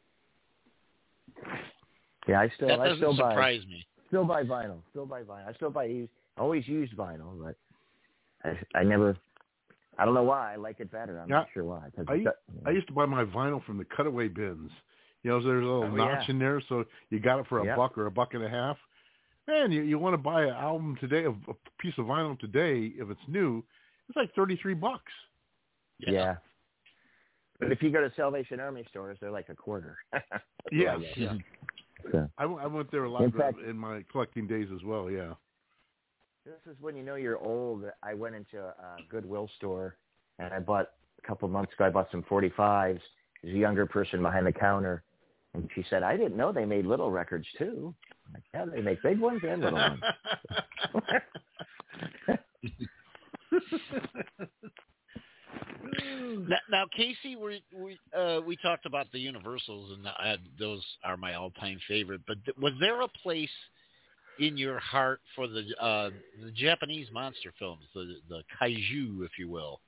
Yeah, that doesn't surprise me. Still buy vinyl. I still buy always used vinyl, but I never. I don't know why I like it better. I'm not sure why. I used to buy my vinyl from the cutaway bins. There's a little notch in there, so you got it for $1 or $1.50. Man, you want to buy an album today, a piece of vinyl today, if it's new, it's like $33. Yeah. But if you go to Salvation Army stores, they're like $0.25. Yeah. So. I went there a lot in my collecting days as well, yeah. This is when you know you're old. I went into a Goodwill store, and I bought, a couple of months ago, I bought some 45s. There's a younger person behind the counter, and she said, I didn't know they made little records, too. I'm like, yeah, they make big ones and little ones. Now, Casey, we talked about the Universals, and those are my all-time favorite. But was there a place in your heart for the Japanese monster films, the kaiju, if you will?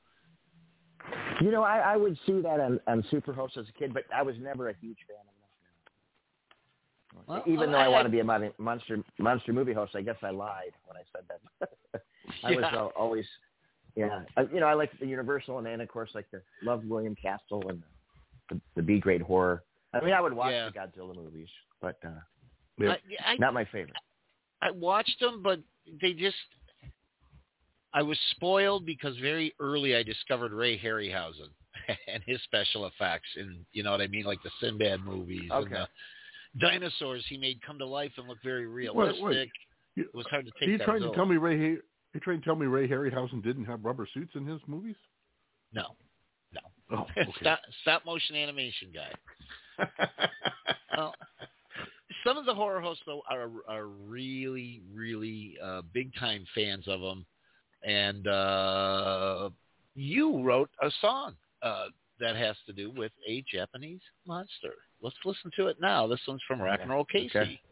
I would see that on Superhost as a kid, but I was never a huge fan of them. Even though I want to be a monster movie host, I guess I lied when I said that. I was always. Yeah, I like the Universal, and then of course loved William Castle and the B grade horror. I mean, I would watch the Godzilla movies, but not my favorite. I watched them, but I was spoiled because very early I discovered Ray Harryhausen and his special effects, and you know what I mean, like the Sinbad movies and the dinosaurs he made come to life and look very realistic. Wait. It was hard to take. Are you trying to tell me You're trying to tell me Ray Harryhausen didn't have rubber suits in his movies? No. Oh, okay. Stop motion animation guy. Well, some of the horror hosts though are really, really big time fans of them, and you wrote a song that has to do with a Japanese monster. Let's listen to it now. This one's from Rock and Roll Casey. Okay.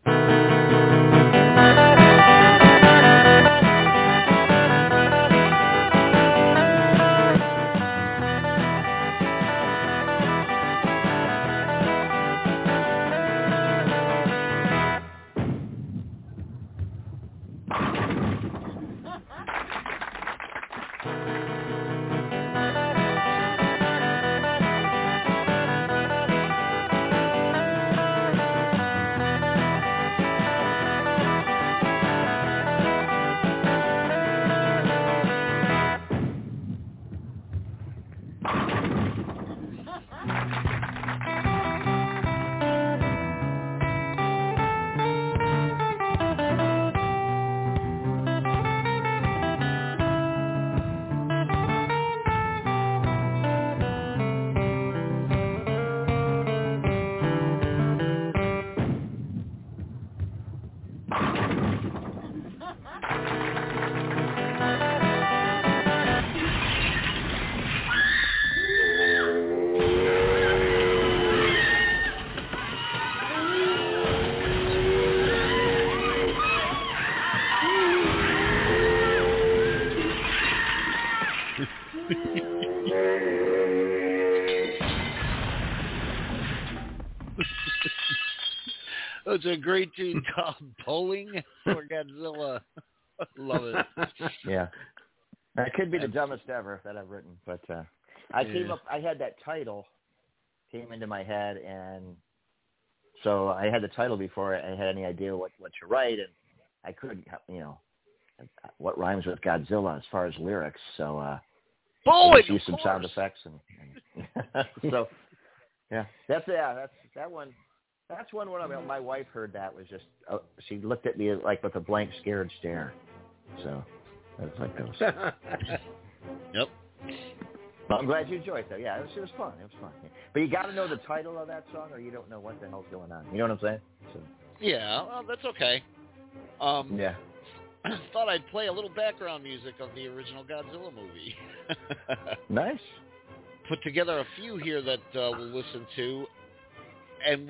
It's a great tune called Bowling for Godzilla. Love it. Yeah. That could be the dumbest ever that I've written, but I had that title came into my head, and so I had the title before I had any idea what to write, and I couldn't, what rhymes with Godzilla as far as lyrics, so Bowling, use some sound effects, and so that's that one. That's one when my wife heard that was just she looked at me like with a blank, scared stare. So that's like those. Yep. Well, I'm glad you enjoyed it, though. Yeah, it was fun. It was fun. Yeah. But you got to know the title of that song, or you don't know what the hell's going on. You know what I'm saying? So. Yeah, well, that's okay. Yeah. Thought I'd play a little background music of the original Godzilla movie. Nice. Put together a few here that we'll listen to. And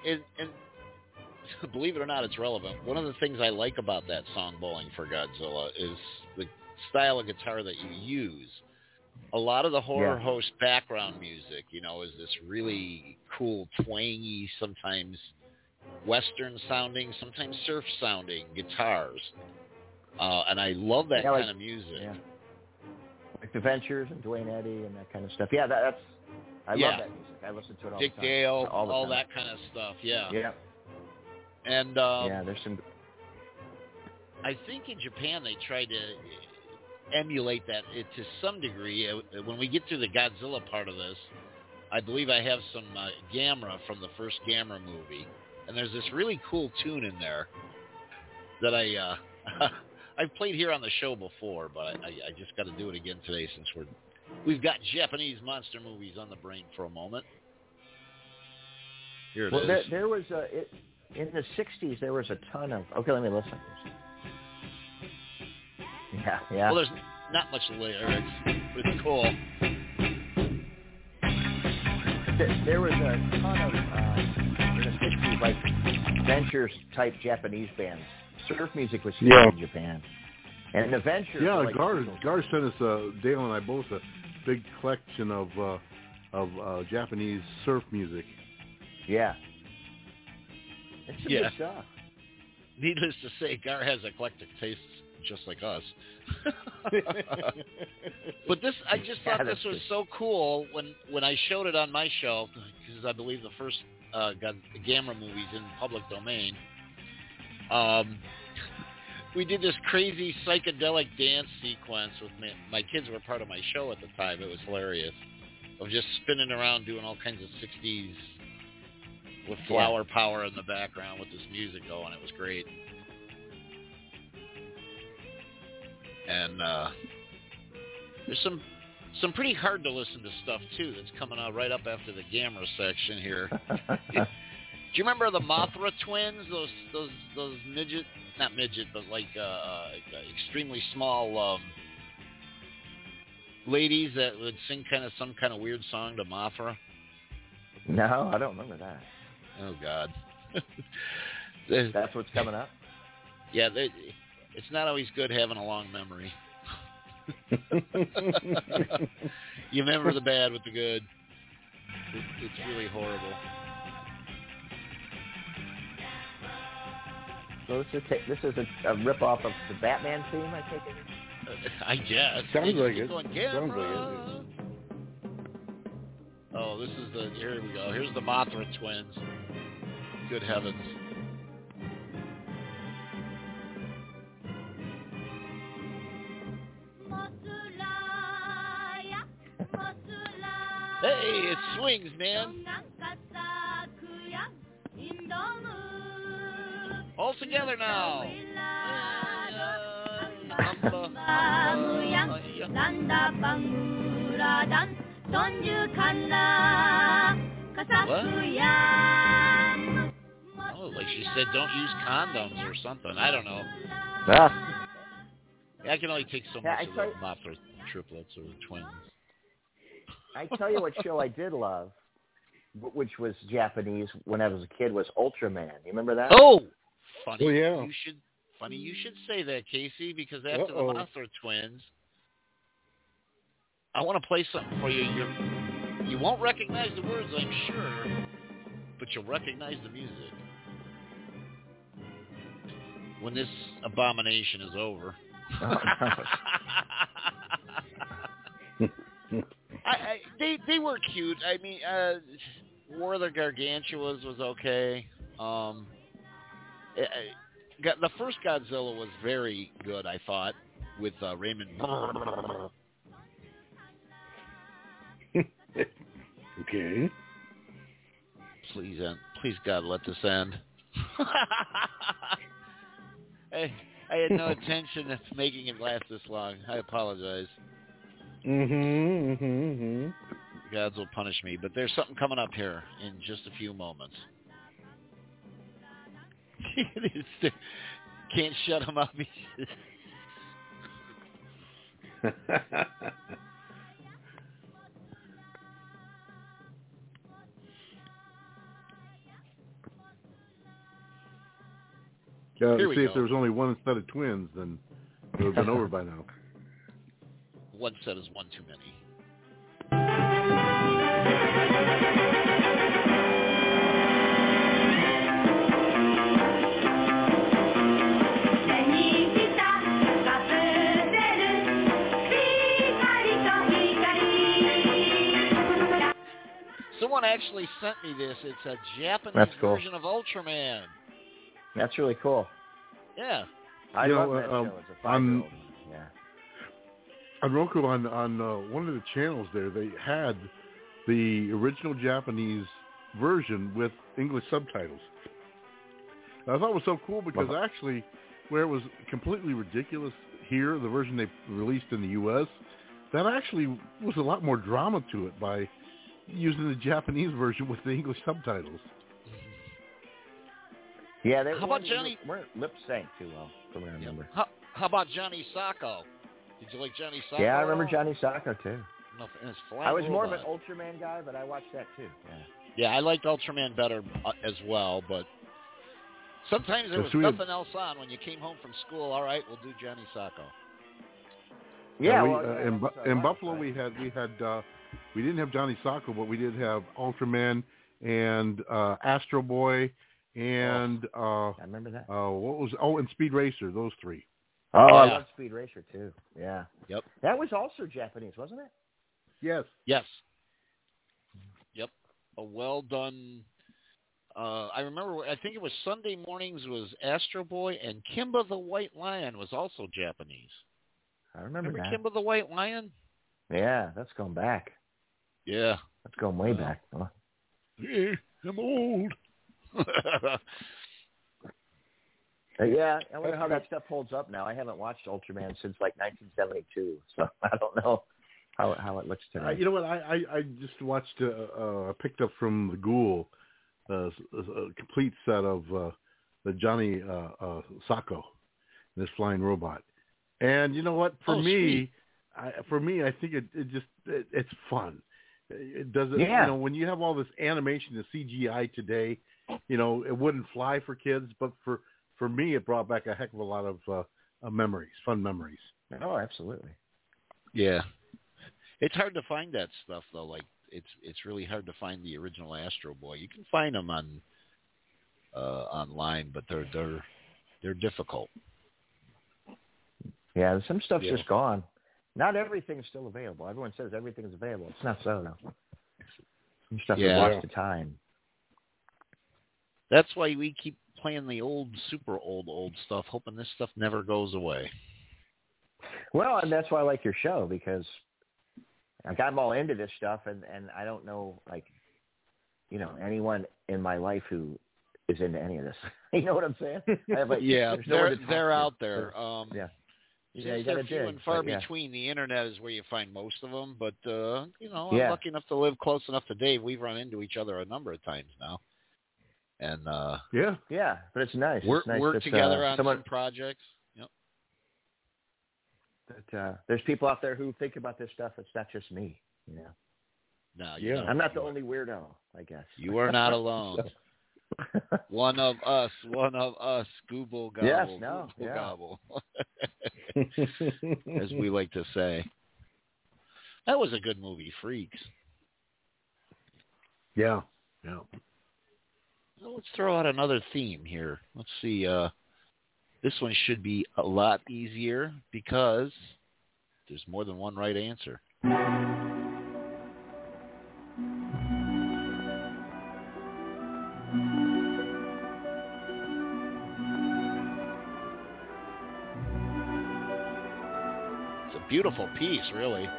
believe it or not, it's relevant. One of the things I like about that song, Bowling for Godzilla, is the style of guitar that you use. A lot of the horror host background music, is this really cool, twangy, sometimes Western sounding, sometimes surf sounding guitars. And I love that kind of music. Yeah. Like the Ventures and Duane Eddy and that kind of stuff. Yeah, I love that music. I listen to it all Dick the time. Dale, all that kind of stuff. Yeah. Yeah. And there's some. I think in Japan they tried to emulate that to some degree. When we get to the Godzilla part of this, I believe I have some Gamera from the first Gamera movie, and there's this really cool tune in there that I've played here on the show before, but I just got to do it again today since we've got Japanese monster movies on the brain for a moment. Here it is. There was in the 60s, there was a ton of... Okay, let me listen. Yeah. Well, there's not much lyrics. It's cool. There was a ton of, in the 60s, like, Ventures-type Japanese bands. Surf music was huge in Japan. And the Ventures... Yeah, like Gar sent us, Dale and I both, a big collection of Japanese surf music. Yeah. It's some good stuff. Needless to say, Gar has eclectic tastes just like us. But I just thought this was so cool when I showed it on my show, because I believe the first Gamera movie's in public domain. We did this crazy psychedelic dance sequence with my kids were part of my show at the time. It was hilarious. Of just spinning around doing all kinds of 60s with flower power in the background with this music going. It was great. And there's some pretty hard to listen to stuff too that's coming out right up after the Gamera section here. Do you remember the Mothra twins? Those midget, not midget, but like extremely small ladies that would sing some kind of weird song to Mothra? No, I don't remember that. Oh God. That's what's coming up? Yeah, it's not always good having a long memory. You remember the bad with the good. It's really horrible. So this is a rip-off of the Batman theme, I take it? I guess. Sounds like it. Sounds like it. Oh, this is here we go. Here's the Mothra twins. Good heavens. Hey, it swings, man. All together now. What? Oh, like she said, don't use condoms or something. I don't know. I can only take so much of the Mothra triplets or twins. I tell you what show I did love, which was Japanese when I was a kid, was Ultraman. You remember that? Oh, funny. Oh, yeah. You should say that, Casey, because after the Mothra twins, I want to play something for you. You won't recognize the words, I'm sure, but you'll recognize the music when this abomination is over. They were cute. I mean, War of the Gargantuas was okay. The first Godzilla was very good, I thought, with Raymond. Okay. Please, God, let this end. I had no intention of making it last this long. I apologize. Gods will punish me, but there's something coming up here in just a few moments. Can't shut him up. See, if there was only one set of twins, then it would have been over by now. One set is one too many. Someone actually sent me this. It's a Japanese version of Ultraman. That's really cool. Yeah. I love that show as a 5-year-old. Yeah. On Roku, on one of the channels there, they had the original Japanese version with English subtitles. And I thought it was so cool because actually, where it was completely ridiculous here, the version they released in the U.S., that actually was a lot more drama to it by using the Japanese version with the English subtitles. Yeah, they weren't lip synced too well, from what I remember. How about Johnny Sacco? Did you like Johnny Sacco? Yeah, I remember Johnny Sacco too. I was more of an Ultraman guy, but I watched that too. Yeah, I liked Ultraman better as well, but sometimes there was nothing else on when you came home from school. All right, we'll do Johnny Sacco. Yeah, in Buffalo we didn't have Johnny Sacco, but we did have Ultraman and Astro Boy and I remember that. And Speed Racer, those three. Oh, I love Speed Racer too. Yeah. Yep. That was also Japanese, wasn't it? Yes. Yes. Yep. A well done. I remember. I think it was Sunday mornings was Astro Boy, and Kimba the White Lion was also Japanese. I remember that. Kimba the White Lion? Yeah, that's going back. Yeah. That's going way back. Huh? Yeah, I'm old. Yeah, I wonder how that stuff holds up now. I haven't watched Ultraman since like 1972, so I don't know how it looks today. You know what? I just watched. Picked up from the Ghoul a complete set of the Johnny Sacco, this flying robot, and you know what? For me, I think it's fun. It doesn't. Yeah. You know, when you have all this animation, the CGI today, you know, it wouldn't fly for kids, but for me, it brought back a heck of a lot of memories, fun memories. Oh, absolutely. Yeah, it's hard to find that stuff though. Like it's really hard to find the original Astro Boy. You can find them on online, but they're difficult. Yeah, some stuff's just gone. Not everything's still available. Everyone says everything's available. It's not so now. Some stuff is lost to time. That's why we keep playing the old, super old stuff, hoping this stuff never goes away. Well, and that's why I like your show, because I'm all into this stuff, and I don't know, like, you know, anyone in my life who is into any of this. You know what I'm saying? I have, like, they're out there. They're few and far between. The internet is where you find most of them, but you know, Yeah. I'm lucky enough to live close enough to Dave. We've run into each other a number of times now, and yeah, but it's nice. Work that, together on some projects. Yep. That there's people out there who think about this stuff. It's not just me, you know. No, I'm not the only weirdo, I guess. You are not alone. One of us, Google Gobble, yes, Google Gobble, yeah. as we like to say. That was a good movie, Freaks. Yeah. Well, let's throw out another theme here. Let's see. This one should be a lot easier because there's more than one right answer. It's a beautiful piece, really.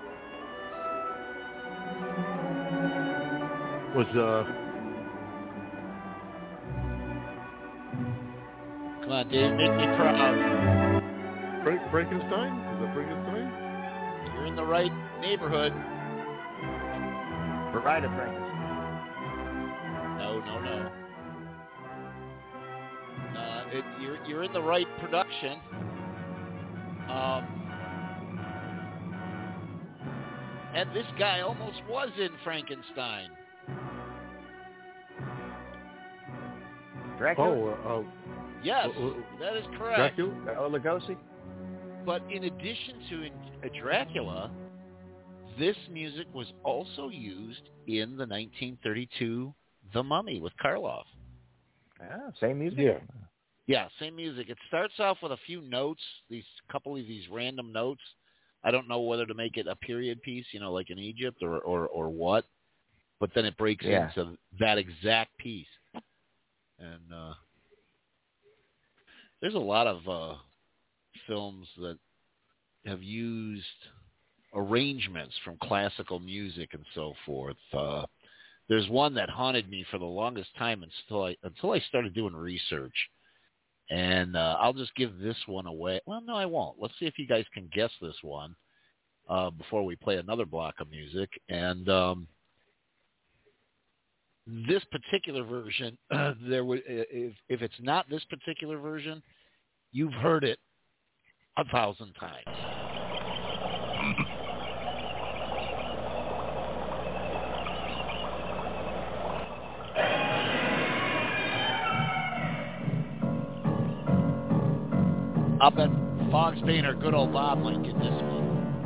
Was Come on, Dave, make me proud. Frankenstein? Is that Frankenstein? You're in the right neighborhood. Bride of Frankenstein. No. You're in the right production. And this guy almost was in Frankenstein. Dracula? Oh, yes, that is correct. Dracula? Lugosi? But in addition to Dracula, this music was also used in the 1932 The Mummy with Karloff. Ah, same music? Yeah, same music. It starts off with a few notes, these random notes. I don't know whether to make it a period piece, like in Egypt or what. But then it breaks into that exact piece. And there's a lot of films that have used arrangements from classical music and so forth. There's one that haunted me for the longest time until I started doing research. And I'll just give this one away. Well, no, I won't. Let's see if you guys can guess this one before we play another block of music. And this particular version, if it's not this particular version, you've heard it 1,000 times. I'll bet Foxbane or good old Bob might get this one.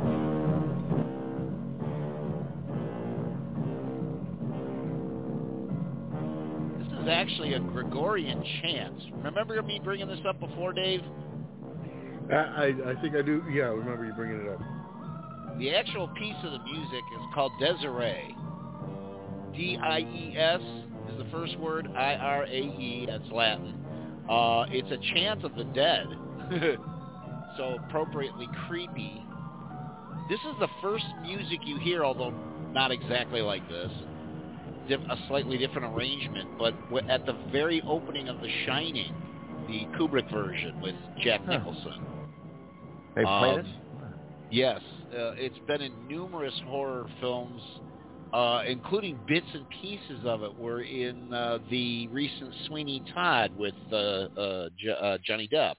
This is actually a Gregorian chant. Remember me bringing this up before, Dave? I think I do. Yeah, I remember you bringing it up. The actual piece of the music is called Desirae. D-I-E-S is the first word. I-R-A-E, that's Latin. It's a chant of the dead. So appropriately creepy. This is the first music you hear, although not exactly like this. A slightly different arrangement, but at the very opening of The Shining, the Kubrick version with Jack Nicholson. They play this? Yes. It's been in numerous horror films, including bits and pieces of it were in the recent Sweeney Todd with Johnny Depp.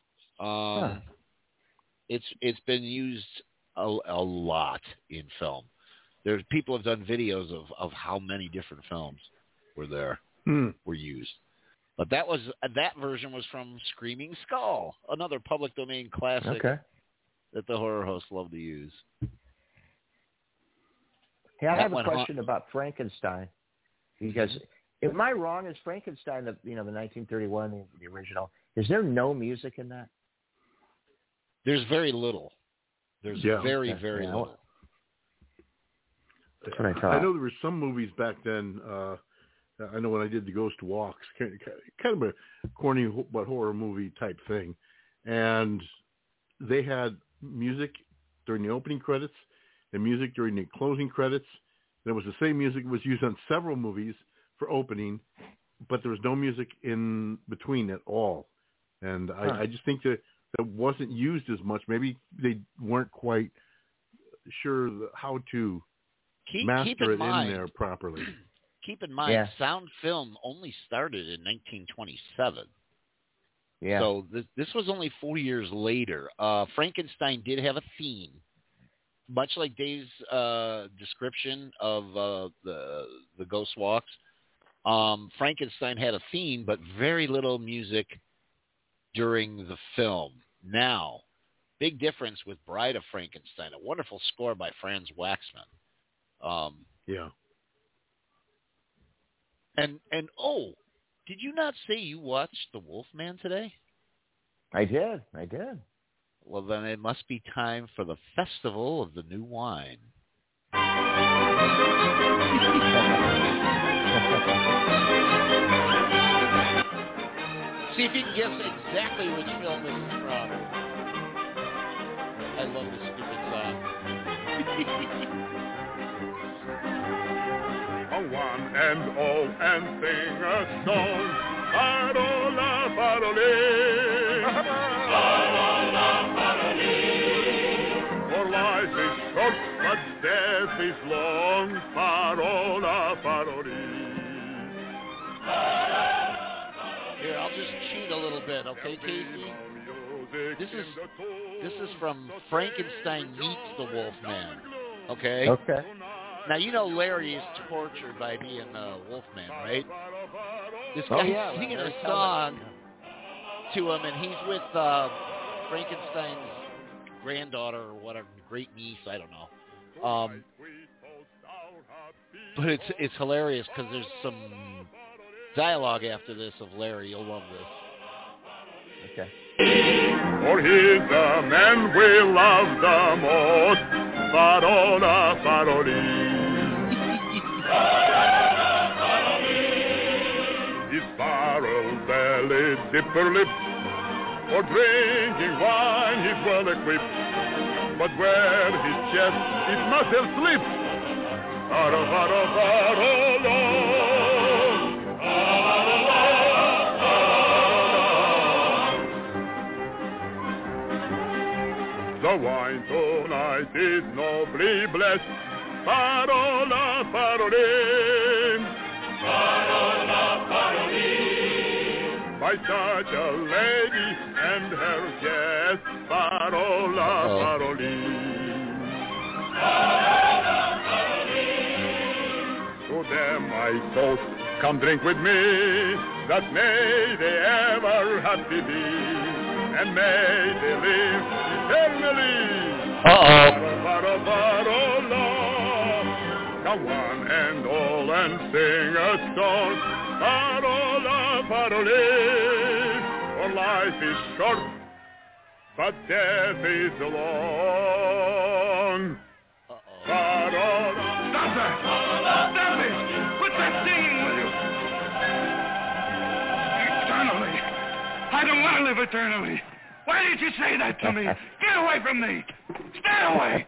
It's been used a lot in film. People have done videos of how many different films were used. But that version was from Screaming Skull, another public domain classic that the horror hosts love to use. Hey, I have a question about Frankenstein. Because am I wrong? Is Frankenstein the 1931, the original? Is there no music in that? There's very little. There's very little. That's what I thought. I know there were some movies back then. I know when I did the Ghost Walks, kind of a corny but horror movie type thing, and they had music during the opening credits and music during the closing credits. And it was the same music that was used on several movies for opening, but there was no music in between at all. And I just think that wasn't used as much. Maybe they weren't quite sure how to master it in there properly. Keep in mind, sound film only started in 1927. Yeah. So this was only 4 years later. Frankenstein did have a theme, much like Dave's description of the Ghost Walks. Frankenstein had a theme, but very little music during the film. Now, big difference with Bride of Frankenstein, a wonderful score by Franz Waxman. Yeah. And did you not say you watched The Wolfman today? I did. Well, then it must be time for the Festival of the New Wine. See if you can guess exactly which film this is from. I love this stupid song. One and all and sing a song. Parola, parole. Parola, parole. For life is short, but death is long. Parola, parole. Here, I'll just cheat a little bit, okay, Casey? This is from Frankenstein Meets the Wolfman, okay? Okay. Now, you know Larry is tortured by being a Wolfman, right? This guy's singing a song to him, and he's with Frankenstein's granddaughter or whatever, great niece, I don't know. But it's hilarious because there's some dialogue after this of Larry. You'll love this. Okay. For he's the man we love the most. Parola, paroli. His barrel belly, dipper lip. For drinking wine he's well equipped. But where his chest it must have slipped. Parola. The wine tonight is nobly blessed. Parola, parolin. Parola, parolin. By such a lady and her guest. Parola, parolin. Parola, parolin. To them I toast, come drink with me, that may they ever happy be, and may they live eternally. Parola. Come one and all and sing a song. Parola, parolin. For life is short, but death is long. Parola. Stop that! Stop it! Quit that singing, will you? Eternally. I don't want to live eternally. Why did you say that to me? Get away from me! Stay away!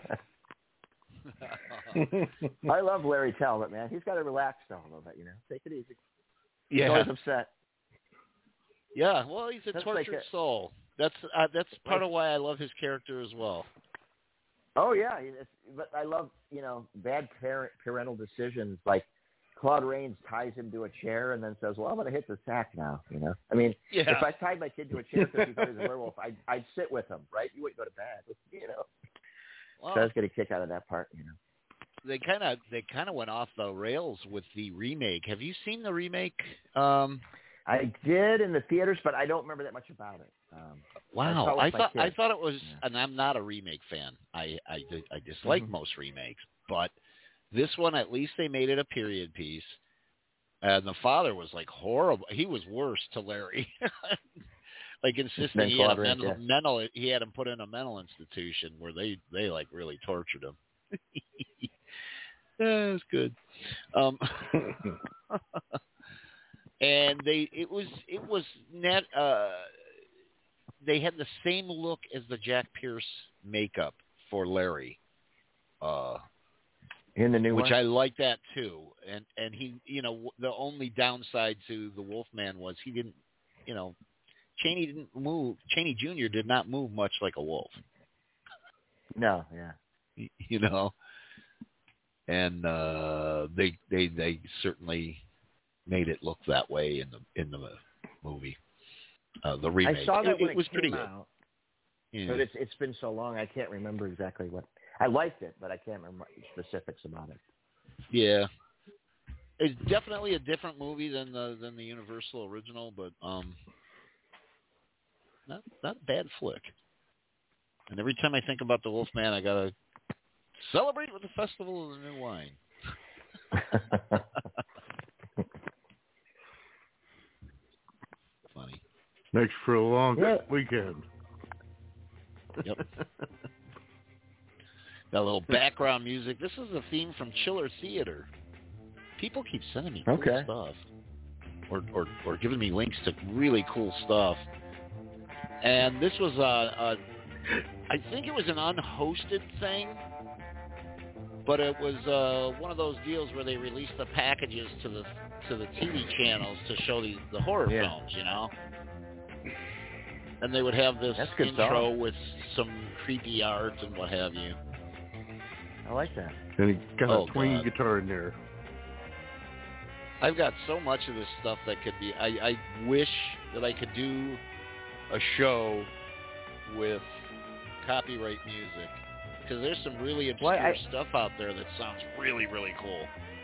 I love Larry Talbot, man. He's got to relax though a little bit, Take it easy. Yeah. He's always upset. Yeah, well, he's a tortured soul. That's part of why I love his character as well. Oh yeah, but I love bad parental decisions. Like Claude Rains ties him to a chair and then says, "Well, I'm going to hit the sack now." I mean, if I tied my kid to a chair because he thought he was a werewolf, I'd sit with him, right? You wouldn't go to bed, Well, so I was getting a kick out of that part, They kind of went off the rails with the remake. Have you seen the remake? I did in the theaters, but I don't remember that much about it. Wow, I thought it was, and I'm not a remake fan. I dislike most remakes, but this one at least they made it a period piece. And the father was like horrible. He was worse to Larry, like insisting he had he had him put in a mental institution where they like really tortured him. Yeah, it was good. And it was net. They had the same look as the Jack Pierce makeup for Larry. In the new which one? I like that too. And he, the only downside to the Wolfman was he didn't, Chaney didn't move. Chaney Jr. did not move much like a wolf. No, yeah. And they certainly made it look that way in the movie. The remake. I saw that when it was pretty good. Out, but it's been so long I can't remember exactly what. I liked it, but I can't remember specifics about it. Yeah, it's definitely a different movie than the Universal original, but not a bad flick. And every time I think about the Wolfman, I got to celebrate with the Festival of the New Wine. Funny. Makes for a long weekend. Yep. That little background music. This is a theme from Chiller Theater. People keep sending me cool stuff. Or giving me links to really cool stuff. And this was I think it was an unhosted thing, but it was one of those deals where they released the packages to the TV channels to show the horror films, you know. And they would have this intro with some creepy art and what have you. I like that. And he got a twingy guitar in there. I've got so much of this stuff that could be. I wish that I could do a show with copyright music, because there's some really obscure stuff out there that sounds really, really cool.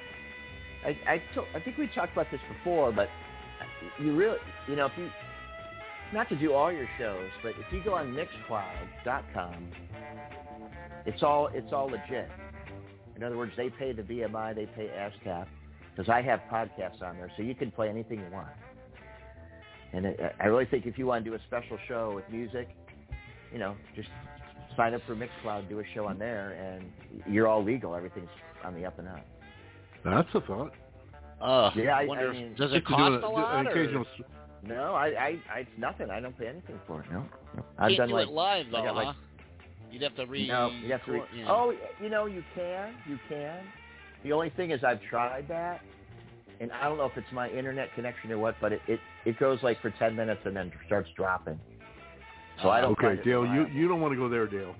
I think we talked about this before, but you really, you know, if you, not to do all your shows, but if you go on Mixcloud.com, it's all legit. In other words, they pay the BMI, they pay ASCAP, because I have podcasts on there, so you can play anything you want. And I really think if you want to do a special show with music, you know, just sign up for Mixcloud, do a show on there, and you're all legal. Everything's on the up and up. That's a thought. Yeah, I mean, does it cost a lot? No, it's nothing. I don't pay anything for it. No. I've done it live though, huh? You'd have to No, you have to Oh, you know, you can. The only thing is I've tried that, and I don't know if it's my internet connection or what, but it goes like for 10 minutes and then starts dropping. So I don't. Okay, Dale, you don't want to go there, Dale.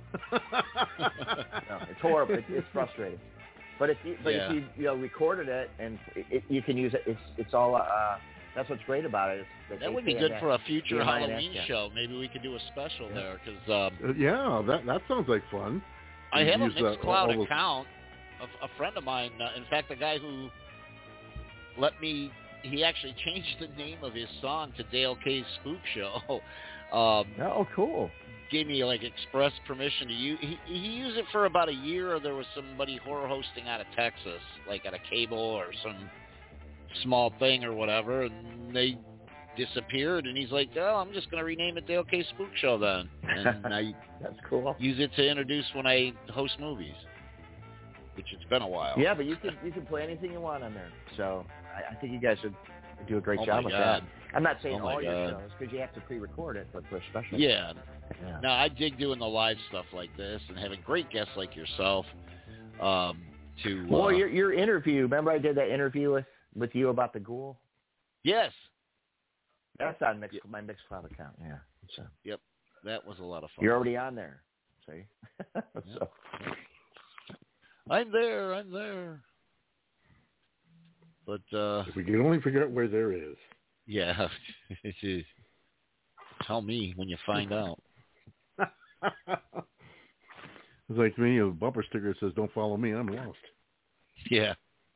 No, it's horrible. It's frustrating. But if you recorded it and you can use it, it's all. That's what's great about it. That would be good for a future Halloween show. Maybe we could do a special there because. Yeah, that sounds like fun. I have a Mixcloud account. A friend of mine, in fact, the guy who he actually changed the name of his song to Dale K's Spook Show. Oh, cool. Gave me like express permission to use. He used it for about a year. Or there was somebody horror hosting out of Texas, like at a cable or some small thing or whatever, and they disappeared. And he's like, "Oh, I'm just going to rename it Dale K Spook Show then." And I that's cool. Use it to introduce when I host movies, which it's been a while. Yeah, but you can play anything you want on there. So I think you guys would do a great job with that. I'm not saying all your shows because you have to pre-record it, but for a special. Yeah. No, I dig doing the live stuff like this and having great guests like yourself. Well, your interview. Remember, I did that interview with you about the ghoul. Yes. That's on my Mixcloud account. Yeah. So. Yep. That was a lot of fun. You're already on there. See. So. I'm there. But if we can only figure out where there is. Yeah. Tell me when you find out. It's like me, a bumper sticker says, "Don't follow me, I'm lost." Yeah.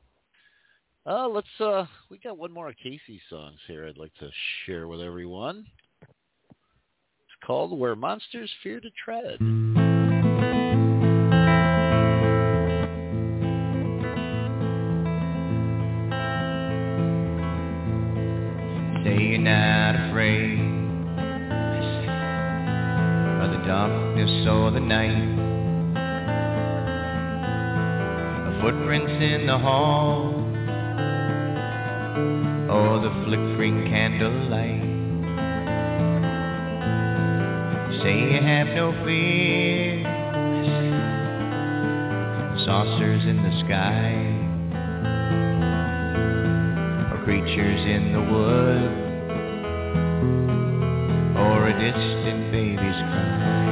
We got one more of Casey's songs here I'd like to share with everyone. It's called Where Monsters Fear to Tread. Say you're not afraid of the darkness or the night, the footprints in the hall or the flickering candlelight. Say you have no fear, saucers in the sky, creatures in the wood, or a distant baby's cry.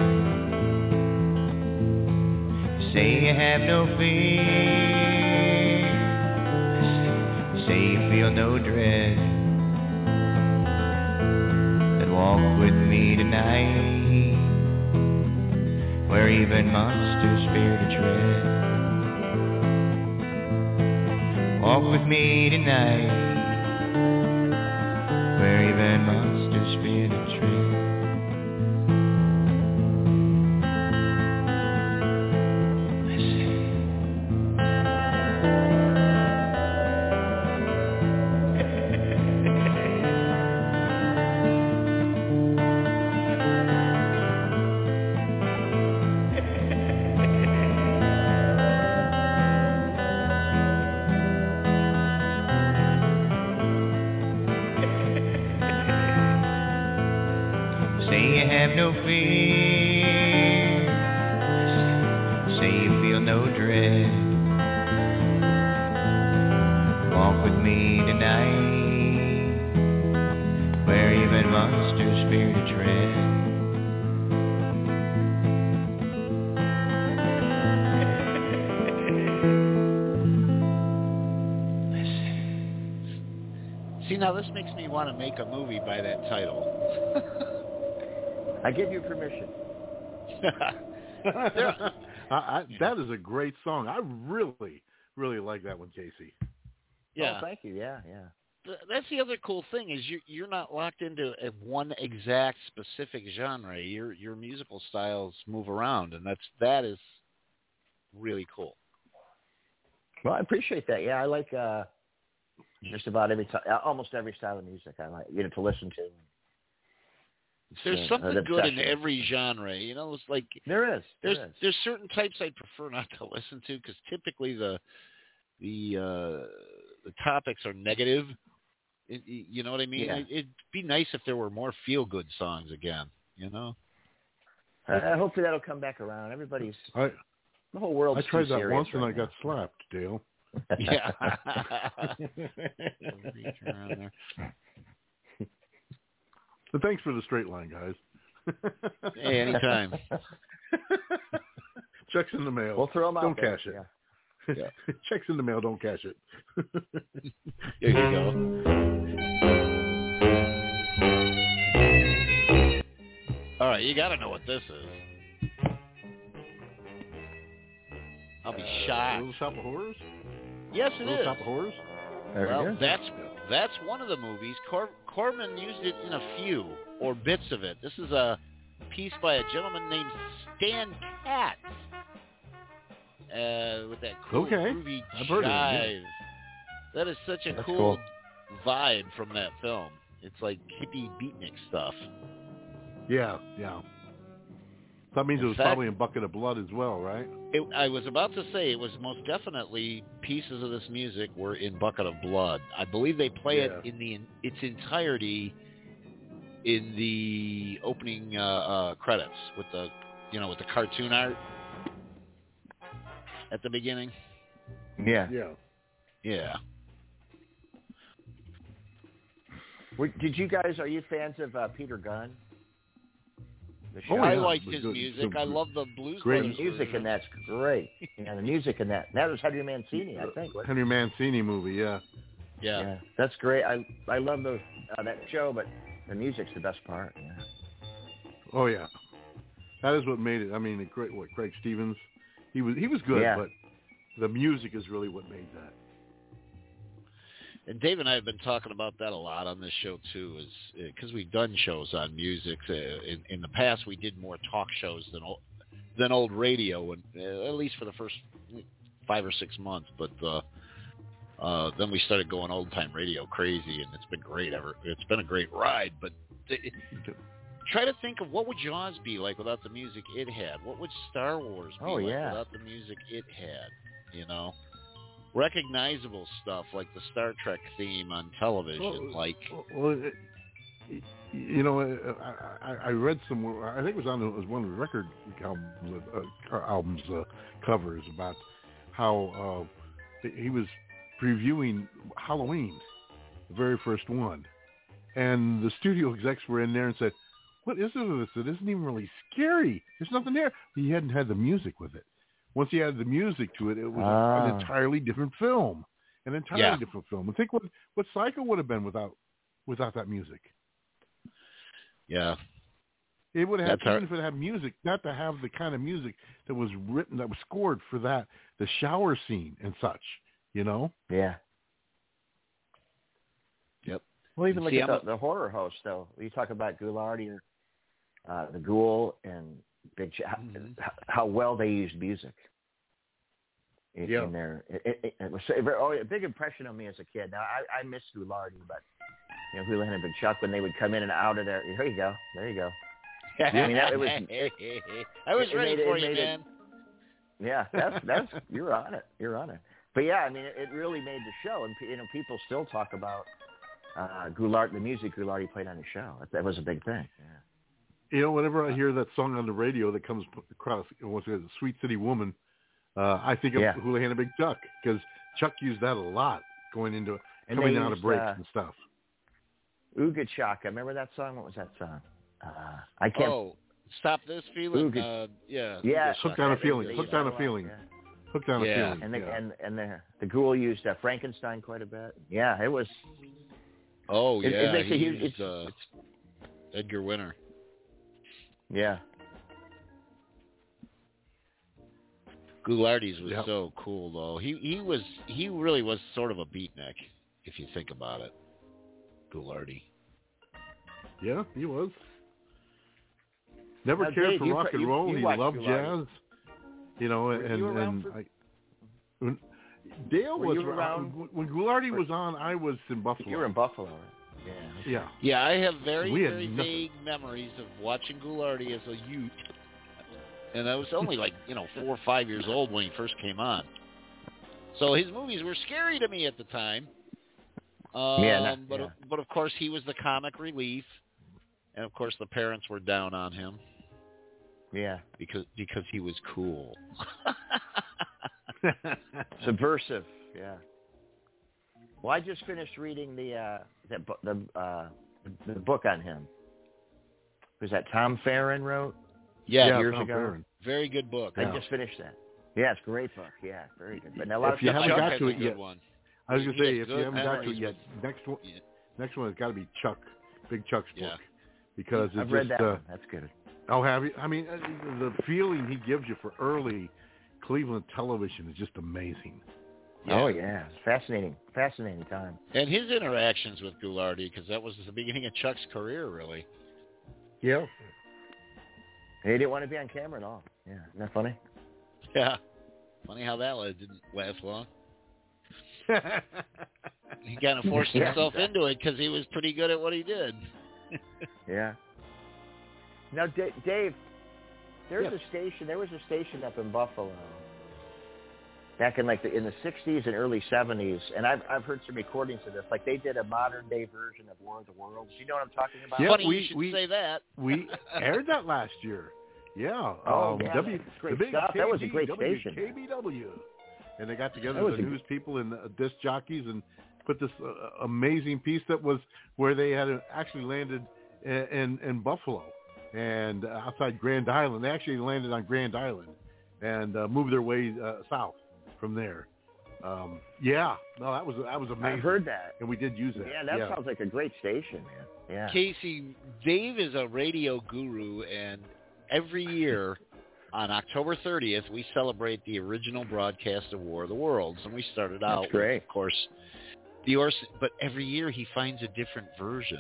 Say you have no fear, say you feel no dread, then walk with me tonight, where even monsters fear to tread. Walk with me tonight, where even monsters fear to tread. have no fear. Say you feel no dread. Walk with me tonight, where even monsters fear to tread. See, now this makes me want to make a movie by that title. I give you permission. That is a great song. I really like that one, Casey. Yeah. Oh, thank you. Yeah. That's the other cool thing is you're not locked into one exact specific genre. Your musical styles move around, and that is really cool. Well, I appreciate that. Yeah, I like just about almost every style of music I like, to listen to. There's something good in every genre, It's like there is. There's certain types I prefer not to listen to because typically the topics are negative. You know what I mean? Yeah. It'd be nice if there were more feel-good songs again. Hopefully that'll come back around. The whole world's I tried too that serious once and right I got slapped, Dale. Yeah. But thanks for the straight line, guys. Hey, anytime. Checks in the mail. We'll throw them out. Don't there. cash it. Yeah. Checks in the mail. Don't cash it. There you go. All right, you got to know what this is. I'll be shocked. Little Shop of Horrors? Yes, it Little is. Shop of Horrors? Well, that's one of the movies. Corman used it in a few, or bits of it. This is a piece by a gentleman named Stan Katz. With that cool groovy jive. That is such a cool vibe from that film. It's like hippie beatnik stuff. Yeah. That means it was probably in Bucket of Blood as well, right? I was about to say it was most definitely pieces of this music were in Bucket of Blood. I believe they play it in its entirety in the opening credits with the cartoon art at the beginning. Yeah. Did you guys? Are you fans of Peter Gunn? I liked his music. I love the Blues Brothers music, version. and that's great. The music in that was Henry Mancini, I think. Henry Mancini movie, yeah. Yeah, that's great. I love that show, but the music's the best part. Yeah. Oh yeah, that is what made it. I mean, Craig Stevens, he was good, but the music is really what made that. And Dave and I have been talking about that a lot on this show too, is because we've done shows on music. In the past, we did more talk shows than old radio, and at least for the first 5 or 6 months. But then we started going old time radio crazy, and it's been great. It's been a great ride. But try to think of what would Jaws be like without the music it had. What would Star Wars be like without the music it had? Recognizable stuff like the Star Trek theme on television, I read somewhere. I think it was one of the record albums covers about how he was previewing Halloween, the very first one, and the studio execs were in there and said, "What is it with this? It isn't even really scary. There's nothing there." He hadn't had the music with it. Once he added the music to it, it was an entirely different film. And think what Psycho would have been without that music. Yeah. It would have, even if it had music, not to have the kind of music that was written, that was scored for that, the shower scene and such, Yeah. Yep. Well, even look at the horror host, though. You talk about Ghoulardi or the Ghoul and Big how well they used music in there. It was a big impression on me as a kid. Now, I miss Ghoulardi, but Houlihan and Big Chuck, when they would come in and out of there, there you go. I mean, I was ready for you, man. Yeah, that's you're on it. But yeah, I mean, it really made the show, and people still talk about the music Ghoulardi played on the show. That was a big thing. whenever I hear that song on the radio that comes across, what's it, Sweet City Woman, I think of Houlihan and Big Chuck, because Chuck used that a lot coming out of breaks and stuff. Ooga Chaka. Remember that song? What was that song? I can't. Oh, Stop This Feeling. Yeah. Hooked on a Feeling. Hooked on a Feeling. Hooked on a Feeling. And the Ghoul used Frankenstein quite a bit. Yeah, it was. Oh yeah, he used Edgar Winter. Yeah. Ghoulardi's was so cool though. He really was sort of a beatnik if you think about it. Ghoulardi. Yeah, he was. Never cared for rock and roll. He loved jazz. Dale was around when Ghoulardi was on. I was in Buffalo. You were in Buffalo, right? Yeah. Yeah, I have very vague memories of watching Ghoulardi as a youth. And I was only 4 or 5 years old when he first came on. So his movies were scary to me at the time. But of course he was the comic relief, and of course the parents were down on him. Yeah, because he was cool. Subversive. Yeah. Well, I just finished reading the book on him. Was that Tom Farron wrote? Years ago. Farron. Very good book. I just finished that. Yeah, it's a great book. Yeah, very good. But now a lot if you haven't got to it yet, one. I was going to say, if you haven't got to it yet, next one has got to be Chuck, Big Chuck's book, because I've read that one. That's good. Oh, have you? I mean, the feeling he gives you for early Cleveland television is just amazing. Yeah. Oh yeah, fascinating time. And his interactions with Ghoulardi, because that was the beginning of Chuck's career, really. Yeah. He didn't want to be on camera at all. Yeah, isn't that funny? Yeah. Funny how that didn't last long. He kind of forced himself into it because he was pretty good at what he did. Yeah. Now, Dave, there was a station up in Buffalo back in in the 60s and early 70s, and I've heard some recordings of this. They did a modern day version of War of the Worlds. You know what I'm talking about? Yeah, funny you should say that. We aired that last year. Yeah. Great stuff. That was a great station. KBW. And they got together the news people and disc jockeys and put this amazing piece that was where they had actually landed in Buffalo and outside Grand Island. They actually landed on Grand Island and moved their way south from there. That was amazing. I heard that. And we did use that. Yeah, that sounds like a great station, man. Yeah. Casey, Dave is a radio guru, and every year on October 30th, we celebrate the original broadcast of War of the Worlds, and we started out with, of course, but every year he finds a different version.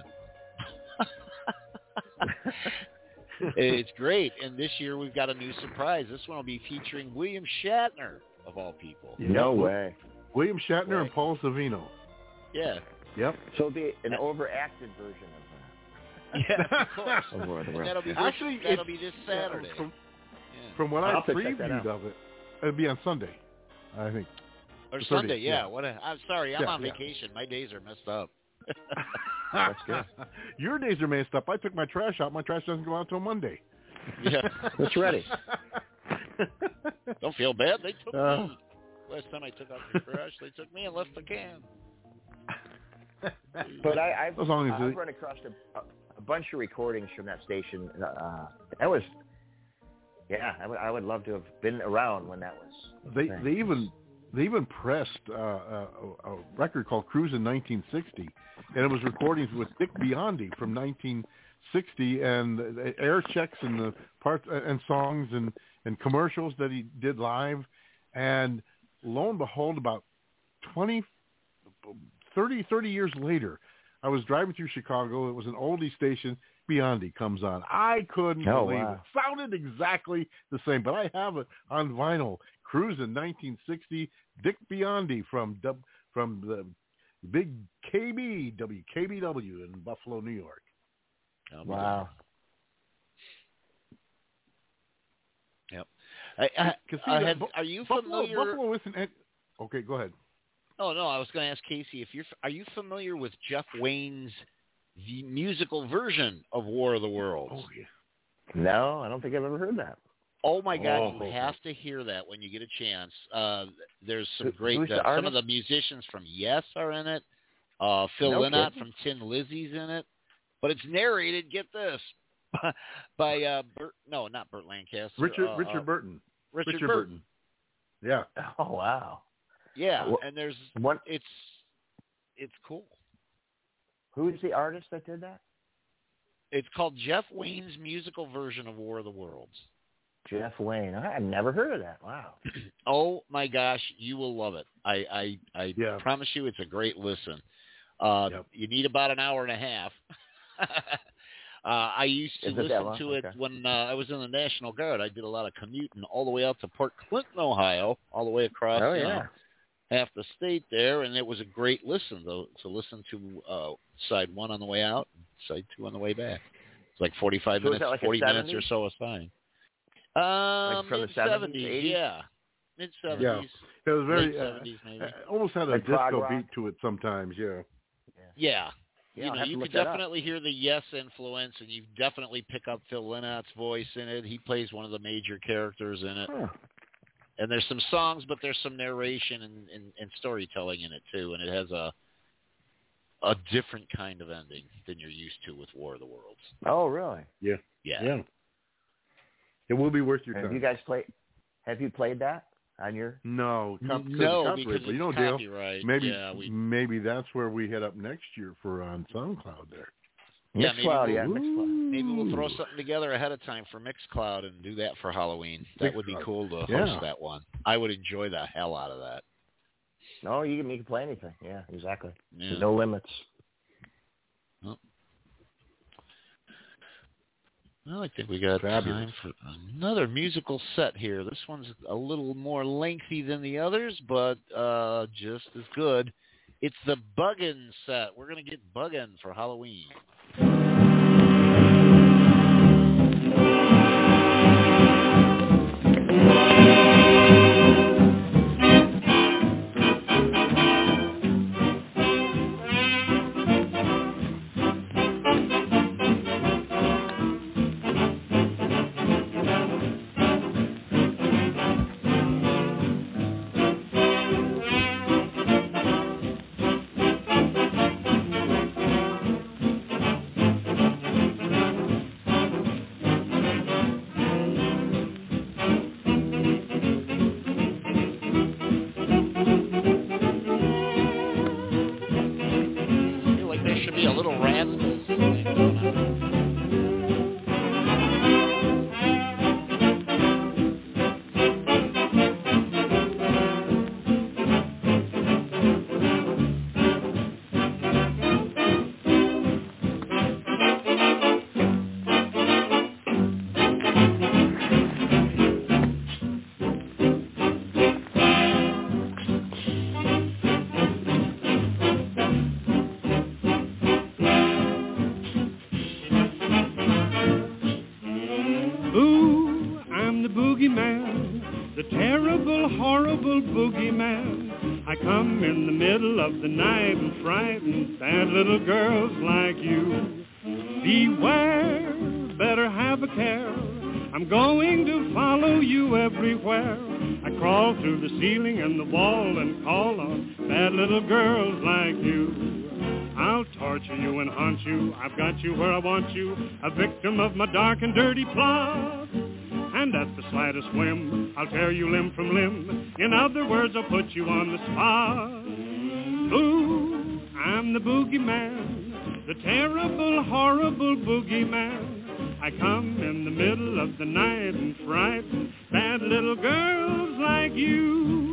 It's great, and this year we've got a new surprise. This one will be featuring William Shatner, of all people. No way. William Shatner and Paul Savino. Yeah. Yep. So it'll be an overacted version of that. Yeah, of course. That'll be this Saturday. From what I previewed of it, it'll be on Sunday, I think. Or Sunday, yeah. I'm sorry, I'm on vacation. My days are messed up. That's good. Your days are messed up. I took my trash out. My trash doesn't go out until Monday. Yeah. It's ready. Don't feel bad. They took me. Last time I took out the trash, they took me and left the can. But I've run across a bunch of recordings from that station. That was, I would love to have been around when that was. They even pressed a record called Cruisin' 1960, and it was recordings with Dick Biondi from 1960, and the air checks and the parts and songs and commercials that he did live, and lo and behold, about 30 years later, I was driving through Chicago. It was an oldie station. Biondi comes on. I couldn't believe it. Sounded exactly the same, but I have it on vinyl. Cruisin' 1960, Dick Biondi from the big WKBW in Buffalo, New York. Wow. Yep. Are you familiar? Buffalo isn't. Okay, go ahead. Oh no, I was going to ask Casey are you familiar with Jeff Wayne's the musical version of War of the Worlds? Oh yeah. No, I don't think I've ever heard that. Oh my God! You have to hear that when you get a chance. There's some great. Some of the musicians from Yes are in it. Phil Lynott from Tin Lizzy's in it, but it's narrated. Get this, by not Burt Lancaster. Richard Burton. Richard Burton. Yeah. Oh wow. Yeah, and there's one. It's cool. Who's the artist that did that? It's called Jeff Wayne's musical version of War of the Worlds. Jeff Wayne. I've never heard of that. Wow. Oh my gosh, you will love it. I promise you, it's a great listen. You need about an hour and a half. I used to listen to it when I was in the National Guard. I did a lot of commuting all the way out to Port Clinton, Ohio, all the way across half the state there, and it was a great listen, though, to listen to side 1 on the way out, side 2 on the way back. It's like 45 minutes, like 40 minutes or so aside. Like from the 70s, 80s? Yeah. Mid-70s. Yeah. It was very, 70s maybe. Almost had a like disco beat to it sometimes, Yeah. You can definitely hear the Yes influence, and you definitely pick up Phil Lynott's voice in it. He plays one of the major characters in it. Huh. And there's some songs, but there's some narration and storytelling in it, too, and it has a different kind of ending than you're used to with War of the Worlds. Oh, really? Yeah. Yeah. It will be worth your time. Have you played that on your? No, because you know, Dale, maybe that's where we head up next year for on SoundCloud there. Mixcloud. Maybe we'll throw something together ahead of time for Mixcloud and do that for Halloween. That would be cool to host that one. I would enjoy the hell out of that. No, you can play anything. Yeah, exactly. Yeah. There's no limits. Well, I think we got time for another musical set here. This one's a little more lengthy than the others, but just as good. It's the Buggin' set. We're going to get buggin' for Halloween. A victim of my dark and dirty plot. And at the slightest whim, I'll tear you limb from limb. In other words, I'll put you on the spot. Ooh, I'm the boogeyman, the terrible, horrible boogeyman. I come in the middle of the night and frighten bad little girls like you.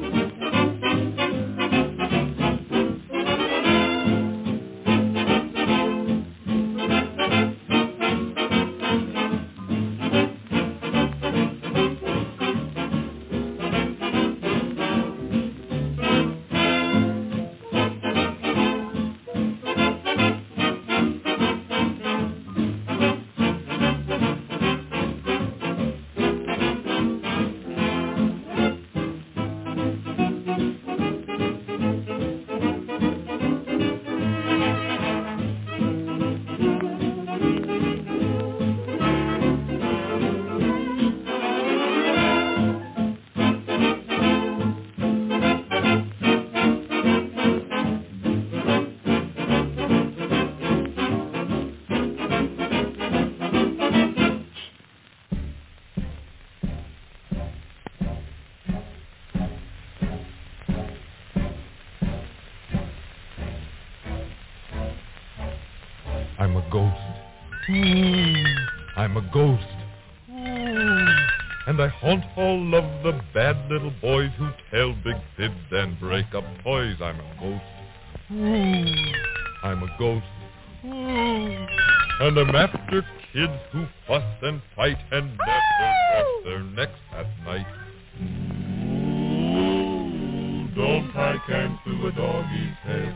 a ghost. Ooh, I'm a ghost. Ooh, and I haunt all of the bad little boys who tell big fibs and break up toys. I'm a ghost. Ooh, I'm a ghost. Ooh, and I'm after kids who fuss and fight and never wash their necks at night. Ooh, don't tie cans to a doggy's tail.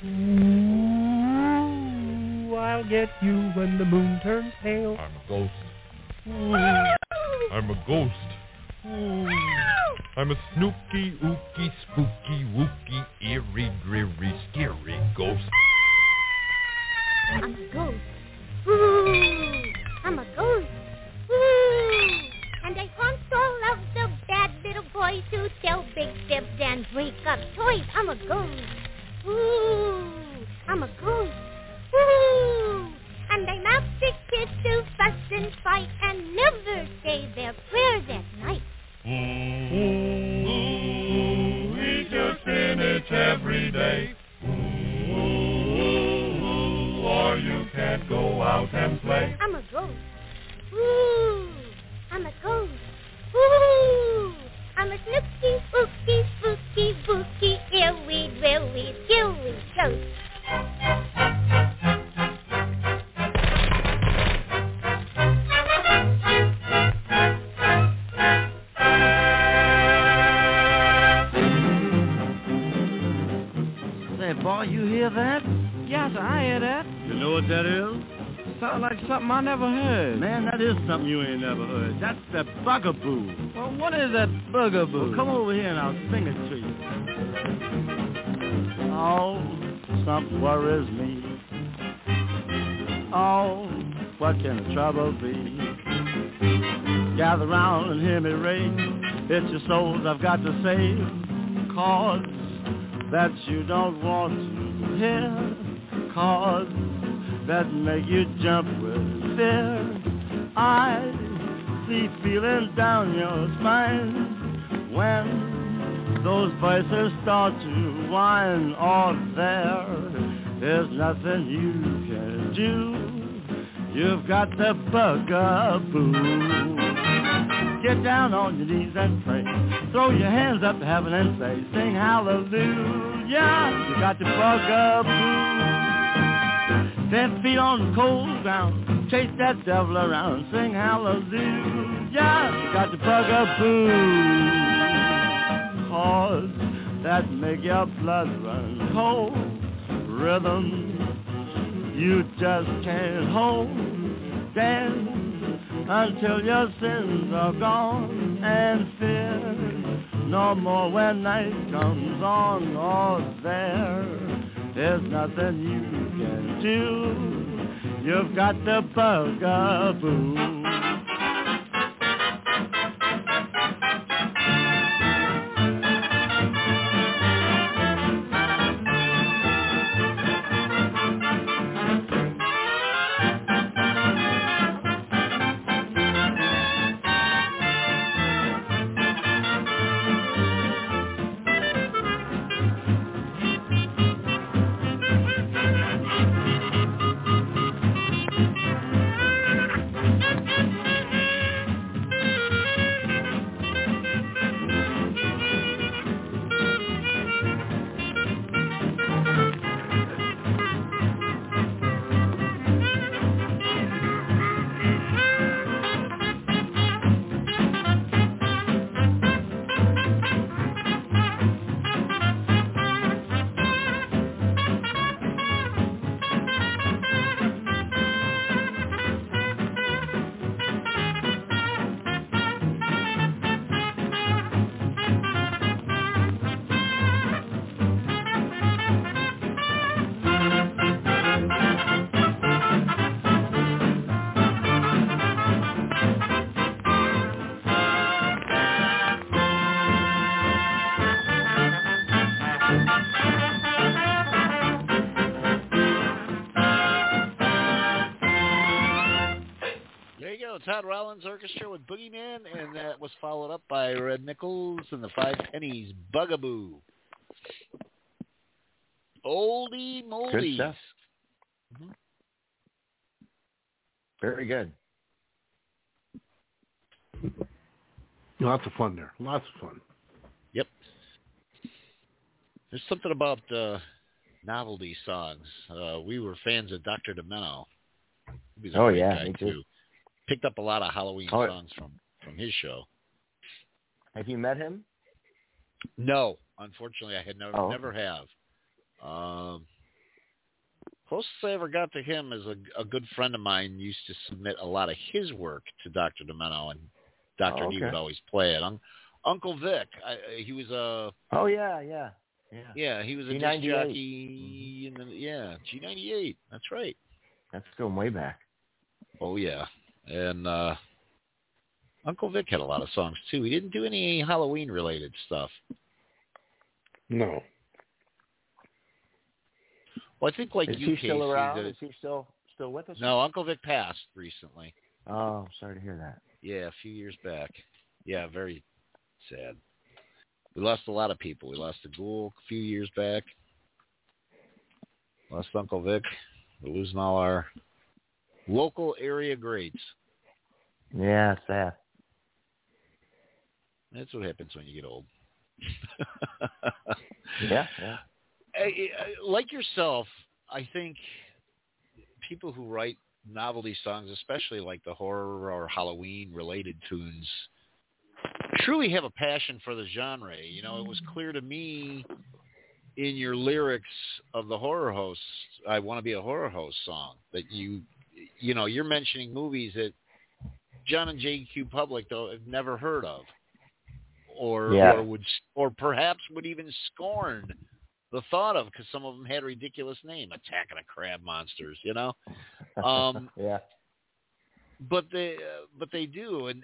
Ooh, I'll get you when the moon turns pale. I'm a ghost. Ooh, I'm a ghost. Ooh, I'm a snooky, ooky, spooky, wooky, eerie, dreary, scary ghost. I'm a ghost. Ooh, I'm a ghost. Ooh, and I haunt all of the bad little boys who tell big fibs and break up toys. I'm a ghost. Ooh, I'm a ghost. Ooh, and I'm after kids who fuss and fight and never say their prayers at night. Ooh, eat your spinach every day. Ooh, or you can't go out and play. I'm a ghost. Ooh, I'm a ghost. Ooh, I'm a snooky, ooky, spooky, booky, eerie, dreary, scary ghost. Say, boy, you hear that? Yes, I hear that. You know what that is? Sounds like something I never heard. Man, that is something you ain't never heard. That's the bugaboo. Well, what is that bugaboo? Well, come over here and I'll sing it to you. Oh, something worries me. Oh, what can the trouble be? Gather round and hear me ring. It's your souls I've got to save. Cause that you don't want to hear. Cause that make you jump with fear. I see feelings down your spine when those voices start to whine. Oh, there's nothing you can do. You've got the bugaboo. Get down on your knees and pray. Throw your hands up to heaven and say, sing hallelujah. You got the bugaboo. 10 feet on the cold ground, chase that devil around, sing hallelujah. You got the bugaboo. Cause that make your blood run cold. Rhythm you just can't hold. Dance until your sins are gone, and fear no more when night comes on. Oh, there's nothing you can do. You've got the bugaboo. Todd Rollins Orchestra with Boogeyman, and that was followed up by Red Nichols and the Five Pennies, Bugaboo. Oldie moldies. Good stuff. Mm-hmm. Very good. Lots of fun there. Lots of fun. Yep. There's something about novelty songs. We were fans of Dr. Demento. He was a great guy, me too. Picked up a lot of Halloween songs from his show. Have you met him? No, unfortunately, I had never have. Closest I ever got to him is a good friend of mine used to submit a lot of his work to Dr. Demento, and Dr. D would always play it. Uncle Vic, he was a... Oh, yeah. Yeah, he was a disc jockey. G98. That's right. That's going way back. Oh, yeah. And Uncle Vic had a lot of songs, too. He didn't do any Halloween-related stuff. No. Well, I think like Is you, he still Casey, around? Is he still with us? No, Uncle Vic passed recently. Oh, sorry to hear that. Yeah, a few years back. Yeah, very sad. We lost a lot of people. We lost the Ghoul a few years back. Lost Uncle Vic. We're losing all our local area greats. Yeah, sad. That's what happens when you get old. Yeah. Like yourself, I think people who write novelty songs, especially like the horror or Halloween-related tunes, truly have a passion for the genre. You know, it was clear to me in your lyrics of the Horror Host, I Want to Be a Horror Host song, that you're mentioning movies that John and J.Q. Public though have never heard of, or perhaps would even scorn the thought of, because some of them had a ridiculous name, Attack of the Crab Monsters, Yeah. But they do, and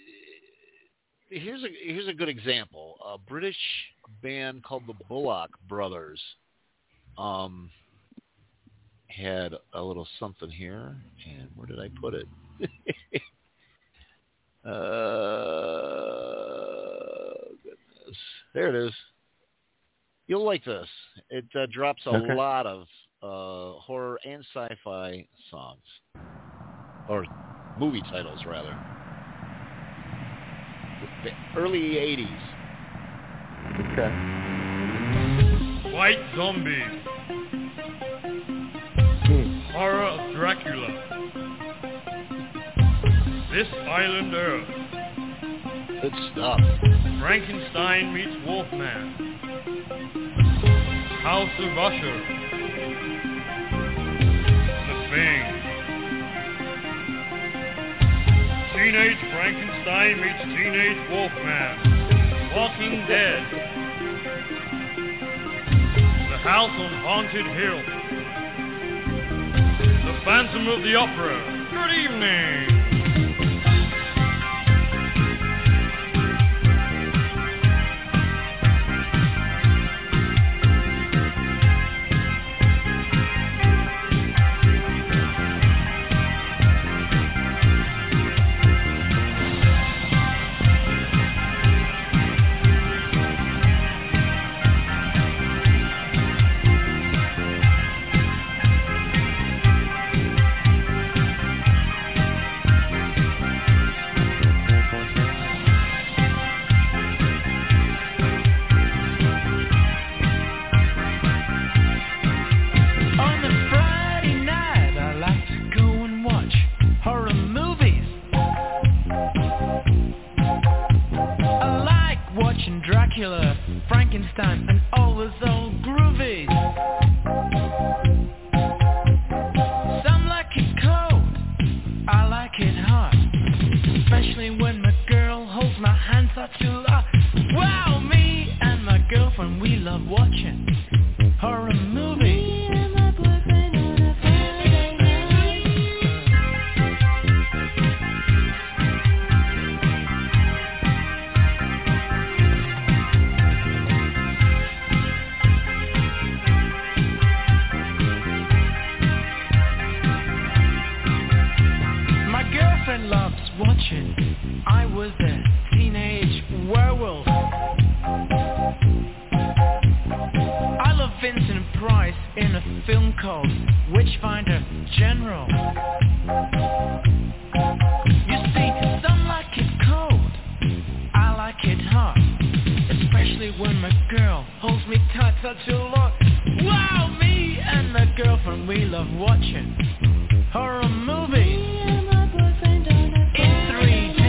here's a good example. A British band called the Bullock Brothers had a little something here, and where did I put it? Goodness, there it is. You'll like this. It drops a lot of horror and sci-fi songs, or movie titles, rather. The early 80s. Okay. White Zombie. Horror of Dracula. This Island Earth. Good stuff. Frankenstein meets Wolfman. House of Usher. The Thing. Teenage Frankenstein meets Teenage Wolfman. Walking Dead. The House on Haunted Hill. The Phantom of the Opera. Good evening. Dracula, Frankenstein, and all those old groovies. Some like it cold, I like it hot, especially when my girl holds my hands up to lot. Wow, me and my girlfriend, we love watching horror movies. Loves watching. I was a teenage werewolf. I love Vincent Price in a film called Witchfinder General. especially when my girl holds me tight such a lot. Wow, me and my girlfriend, we love watching horror movies in 3D.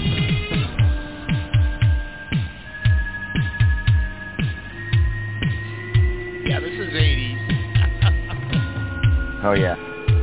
Yeah, this is 80s. Oh, yeah.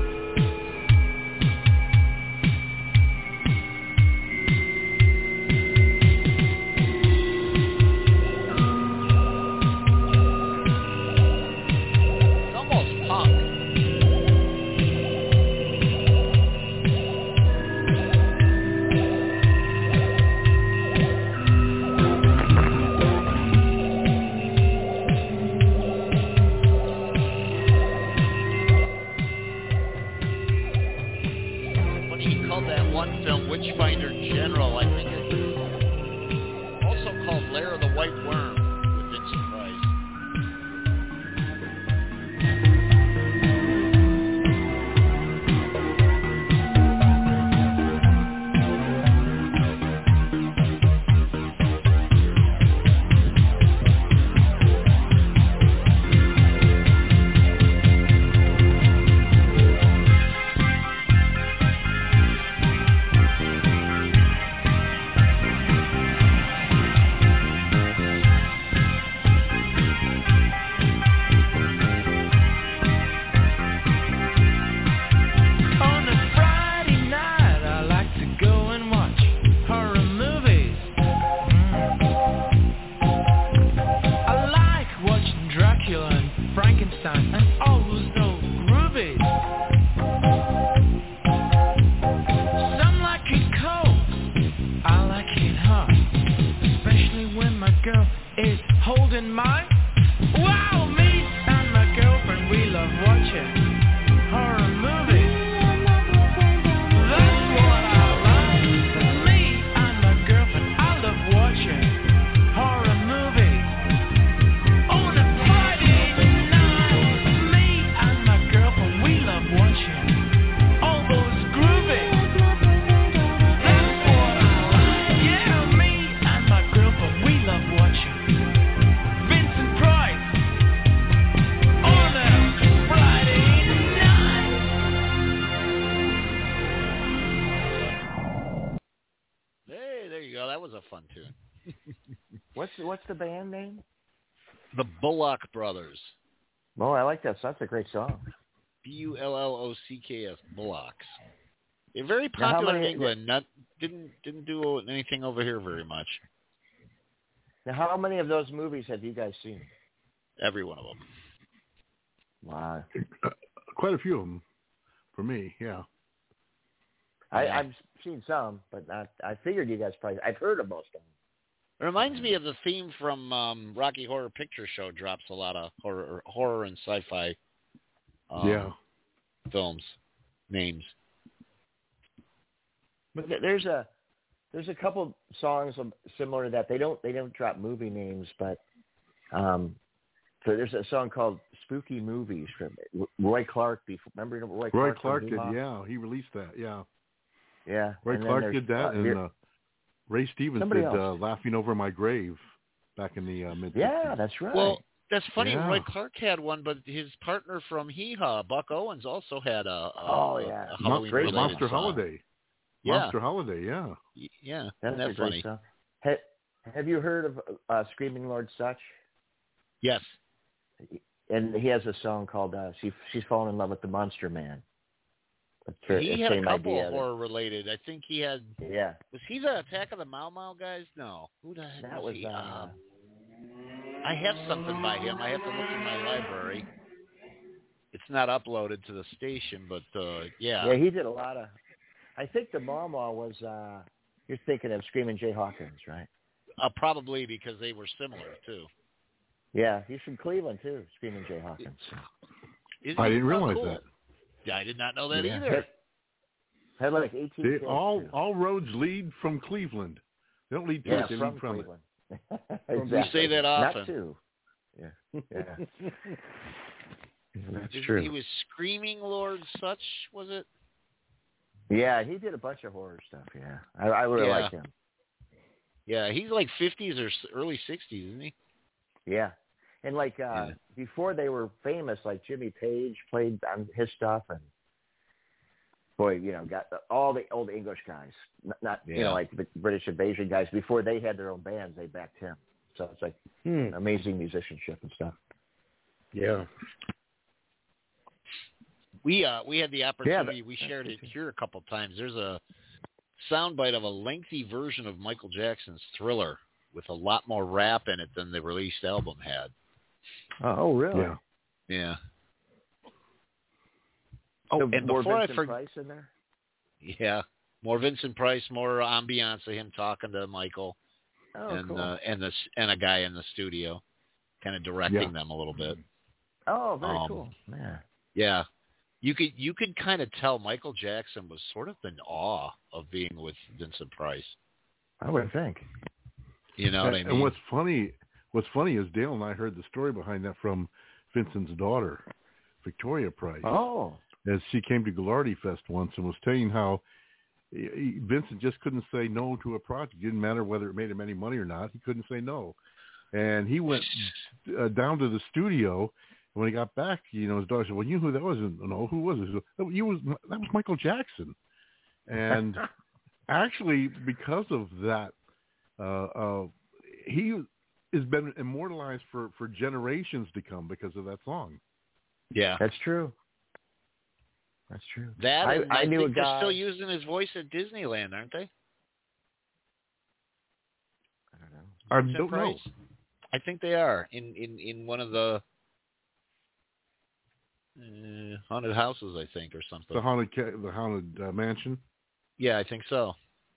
What's the band name? The Bullock Brothers. Oh, I like that. So that's a great song. Bullocks. Bullocks. They're very popular in England. Didn't do anything over here very much. Now, how many of those movies have you guys seen? Every one of them. Wow. Quite a few of them for me. Yeah. I've seen some, but I figured you guys probably. I've heard of most of them. It reminds me of the theme from Rocky Horror Picture Show. Drops a lot of horror and sci-fi films names. But there's a couple songs similar to that. They don't drop movie names, but so there's a song called "Spooky Movies" from Roy Clark. Remember Roy Clark? Roy Clark did, yeah. He released that, yeah. Yeah. Roy Clark did that, and Ray Stevens did "Laughing Over My Grave" back in the mid-60s. Yeah, that's right. Well, that's funny. Yeah. Roy Clark had one, but his partner from Hee Haw, Buck Owens, also had a Halloween-related Monster song. Holiday. Yeah. Monster Holiday, yeah. Yeah, that's that funny. Song. Have you heard of Screaming Lord Sutch? Yes. And he has a song called "She's Fallen in Love with the Monster Man." He had a couple of horror-related. I think he had... Yeah. Was he the Attack of the Mau Mau guys? No. Who the heck was he? I have something by him. I have to look in my library. It's not uploaded to the station, but yeah. Yeah, he did a lot of... I think the Mau Mau was... you're thinking of Screaming Jay Hawkins, right? Probably because they were similar, too. Yeah, he's from Cleveland, too, Screaming Jay Hawkins. I didn't realize that. I did not know that either. Had like 18 kids, all roads lead from Cleveland. They don't lead to it, they lead from Cleveland. Exactly. You say that often. Not to. Yeah. That's true. true. He was Screaming Lord Sutch, was it? Yeah, he did a bunch of horror stuff, yeah. I really like him. Yeah, he's like 50s or early 60s, isn't he? Yeah. And like before they were famous, like Jimmy Page played on his stuff, and boy, got all the old English guys, not like the British Invasion guys. Before they had their own bands, they backed him. So it's like amazing musicianship and stuff. Yeah. We had the opportunity. We shared it here a couple times. There's a soundbite of a lengthy version of Michael Jackson's Thriller with a lot more rap in it than the released album had. Oh, really? Yeah. Yeah. Oh, and more before Vincent Price in there? Yeah. More Vincent Price, more ambiance of him talking to Michael and a guy in the studio kind of directing them a little bit. Oh, very cool. Yeah. Yeah. You could kind of tell Michael Jackson was sort of in awe of being with Vincent Price. I would think. You know what I mean? And what's funny is Dale and I heard the story behind that from Vincent's daughter, Victoria Price. Oh. As she came to Ghilardi Fest once and was telling how Vincent just couldn't say no to a project. It didn't matter whether it made him any money or not. He couldn't say no. And he went down to the studio. When he got back, his daughter said, "Well, you knew who that was?" No, who was it? He said, that was Michael Jackson. And actually, because of that, he has been immortalized for generations to come because of that song. Yeah, that's true. That's true. That I knew think a guy. They're still using his voice at Disneyland, aren't they? I don't know. I don't know. I think they are in one of the haunted houses, I think, or something. The haunted mansion. Yeah, I think so.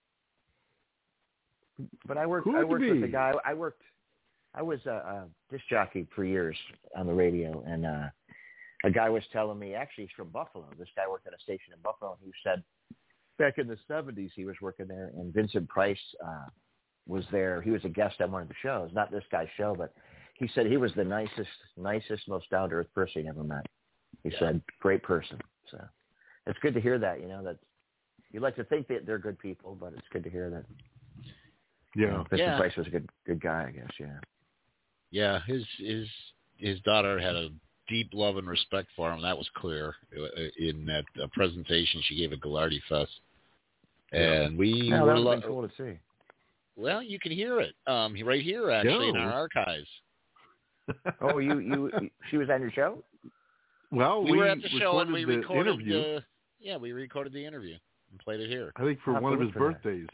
But I worked with a guy. I was a disc jockey for years on the radio, and a guy was telling me, actually, he's from Buffalo. This guy worked at a station in Buffalo, and he said back in the 70s he was working there, and Vincent Price was there. He was a guest on one of the shows, not this guy's show, but he said he was the nicest, most down-to-earth person he ever met. He said, great person. So it's good to hear that, that you like to think that they're good people, but it's good to hear that. Yeah. Vincent Price was a good guy, I guess, yeah. Yeah, his daughter had a deep love and respect for him. That was clear in that presentation she gave at Ghilardi Fest. And that would have been cool to see. Well, you can hear it right here, actually, in our archives. Oh, she was on your show? Well, we were at the show and we recorded interview. We recorded the interview and played it here. I think for one of his birthdays.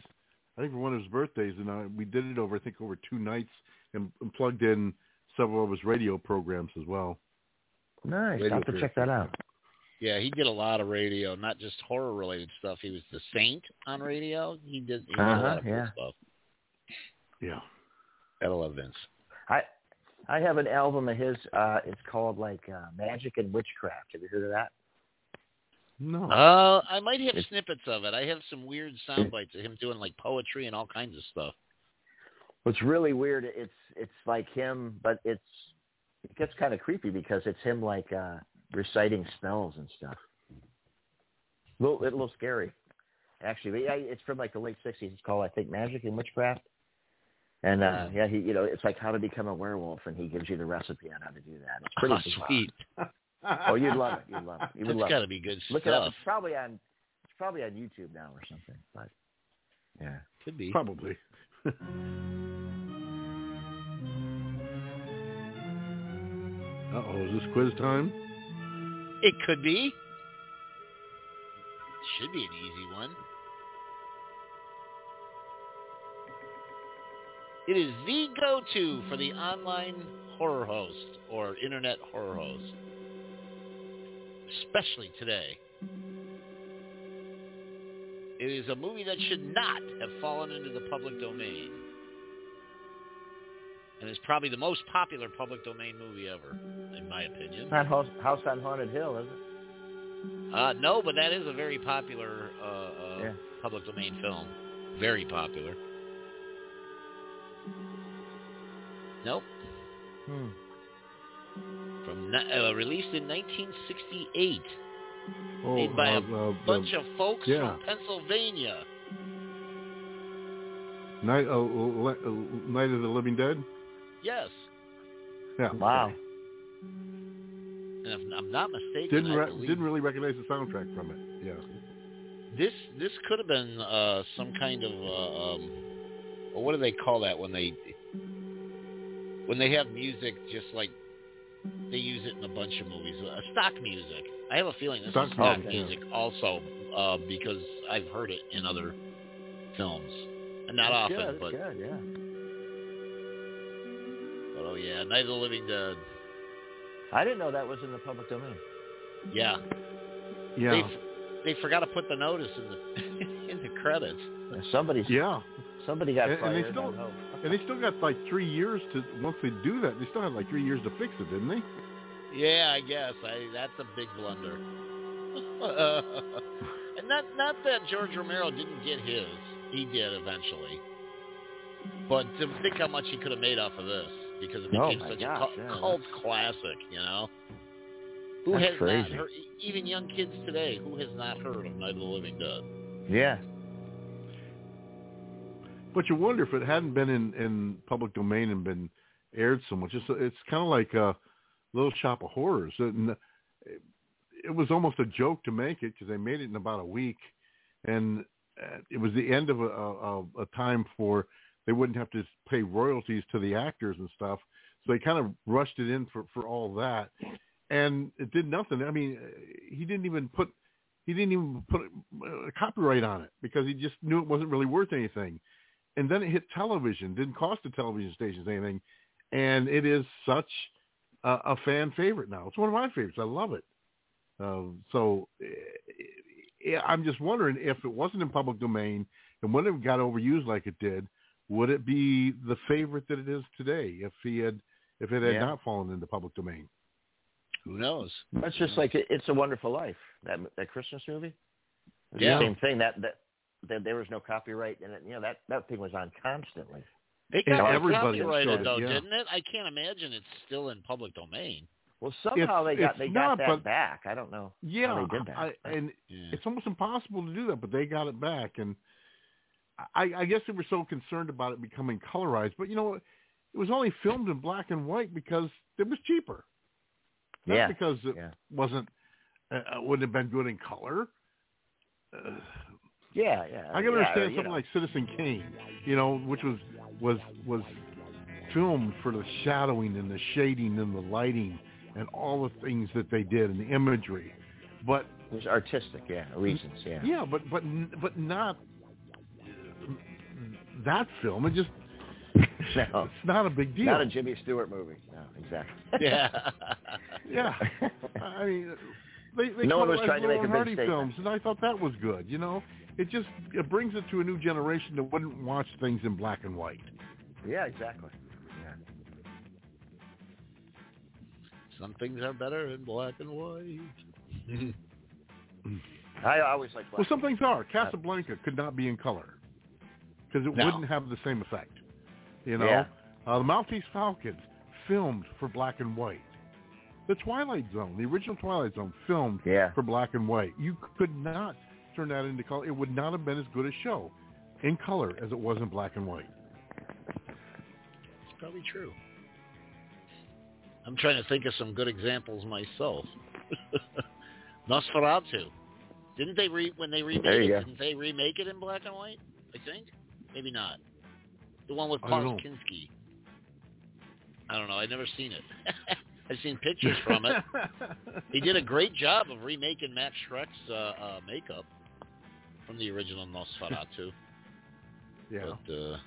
And we did it over 2 nights and plugged in several of his radio programs as well. Nice. I'll have to check that out. Yeah, he did a lot of radio, not just horror-related stuff. He was the Saint on radio. He did a lot of cool stuff. Yeah. Gotta love Vince. I have an album of his. It's called Magic and Witchcraft. Have you heard of that? No. I might have snippets of it. I have some weird sound bites of him doing poetry and all kinds of stuff. What's really weird, it's like him, but it gets kind of creepy because it's him reciting spells and stuff. A little scary, actually. But it's from the late 60s. It's called, I think, Magic and Witchcraft. And he, it's like how to become a werewolf, and he gives you the recipe on how to do that. It's pretty sweet. Oh, you'd love it. It's got to be good Look stuff. It up. It's probably on YouTube now or something. But yeah, could be. Probably. Uh-oh, is this quiz time? It could be. Should be an easy one. It is the go-to for the online horror host or internet horror host, especially today. It is a movie that should not have fallen into the public domain. And it's probably the most popular public domain movie ever, in my opinion. Not House on Haunted Hill, is it? No, but that is a very popular public domain film. Very popular. Nope. From released in 1968. Made by a bunch of folks from Pennsylvania. Night of the Living Dead? Yes. Yeah. Wow. And if I'm not mistaken, Didn't really recognize the soundtrack from it. Yeah. This could have been some kind of what do they call that when they have music just like they use it in a bunch of movies, stock music. I have a feeling this is stock music also because I've heard it in other films, and not often, but good, yeah. But oh yeah, Night of the Living Dead. I didn't know that was in the public domain. Yeah. Yeah. They forgot to put the notice in the in the credits. Somebody got fired. And they still got like 3 years to once they do that. They still have like 3 years to fix it, didn't they? Yeah, I guess that's a big blunder. And not that George Romero didn't get his. He did eventually. But to think how much he could have made off of this because it became such a cult classic, you know. Who has not heard, even young kids today, who has not heard of Night of the Living Dead? Yeah. But you wonder if it hadn't been in public domain and been aired so much. It's kind of like a Little Shop of Horrors. It was almost a joke to make it because they made it in about a week. And it was the end of a time for they wouldn't have to pay royalties to the actors and stuff. So they kind of rushed it in for all that. And it did nothing. I mean, he didn't even put a copyright on it because he just knew it wasn't really worth anything. And then it hit television. Didn't cost the television stations anything, and it is such a fan favorite now. It's one of my favorites. I love it. So I'm just wondering if it wasn't in public domain and when it got overused like it did, would it be the favorite that it is today if it had not fallen into public domain? Who knows? That's just like It's a Wonderful Life, that Christmas movie. It's the same thing. That there was no copyright, and that thing was on constantly. It got copyrighted though, didn't it? I can't imagine it's still in public domain. Well, somehow they got that back. I don't know how they did that. It's almost impossible to do that, but they got it back. And I guess they were so concerned about it becoming colorized. But, it was only filmed in black and white because it was cheaper. Not because it wouldn't have been good in color. I can understand something like Citizen Kane, which was filmed for the shadowing and the shading and the lighting and all the things that they did and the imagery. But it was artistic, reasons, Yeah, but not that film. It just it's not a big deal. Not a Jimmy Stewart movie. No, exactly. Yeah. I mean, they no one was trying to make a big Hardy statement. films, and I thought that was good. It brings it to a new generation that wouldn't watch things in black and white. Yeah, exactly. Some things are better in black and white. I always like black. Well, some things are. Casablanca could not be in color because it wouldn't have the same effect. The Maltese Falcons filmed for black and white. The Twilight Zone, the original Twilight Zone, filmed for black and white. You could not turn that into color. It would not have been as good a show in color as it was in black and white. It's probably true. I'm trying to think of some good examples myself. Nosferatu. Didn't they when they remade it? Didn't they remake it in black and white? I think maybe not. The one with Paul Kinski. I don't know. I've never seen it. I've seen pictures from it. He did a great job of remaking Max Schreck's makeup from the original Nosferatu. Yeah. But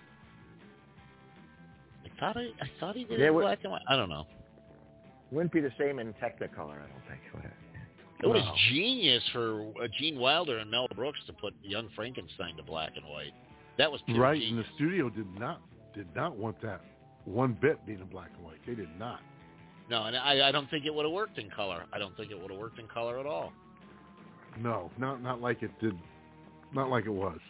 I thought he did it in black and white. I don't know. Wouldn't be the same in Technicolor, I don't think. It was genius for Gene Wilder and Mel Brooks to put Young Frankenstein to black and white. That was pure right, genius. And the studio did not want that one bit being in black and white. They did not. No, and I don't think it would have worked in color. I don't think it would have worked in color at all. No, not like it did. Not like it was.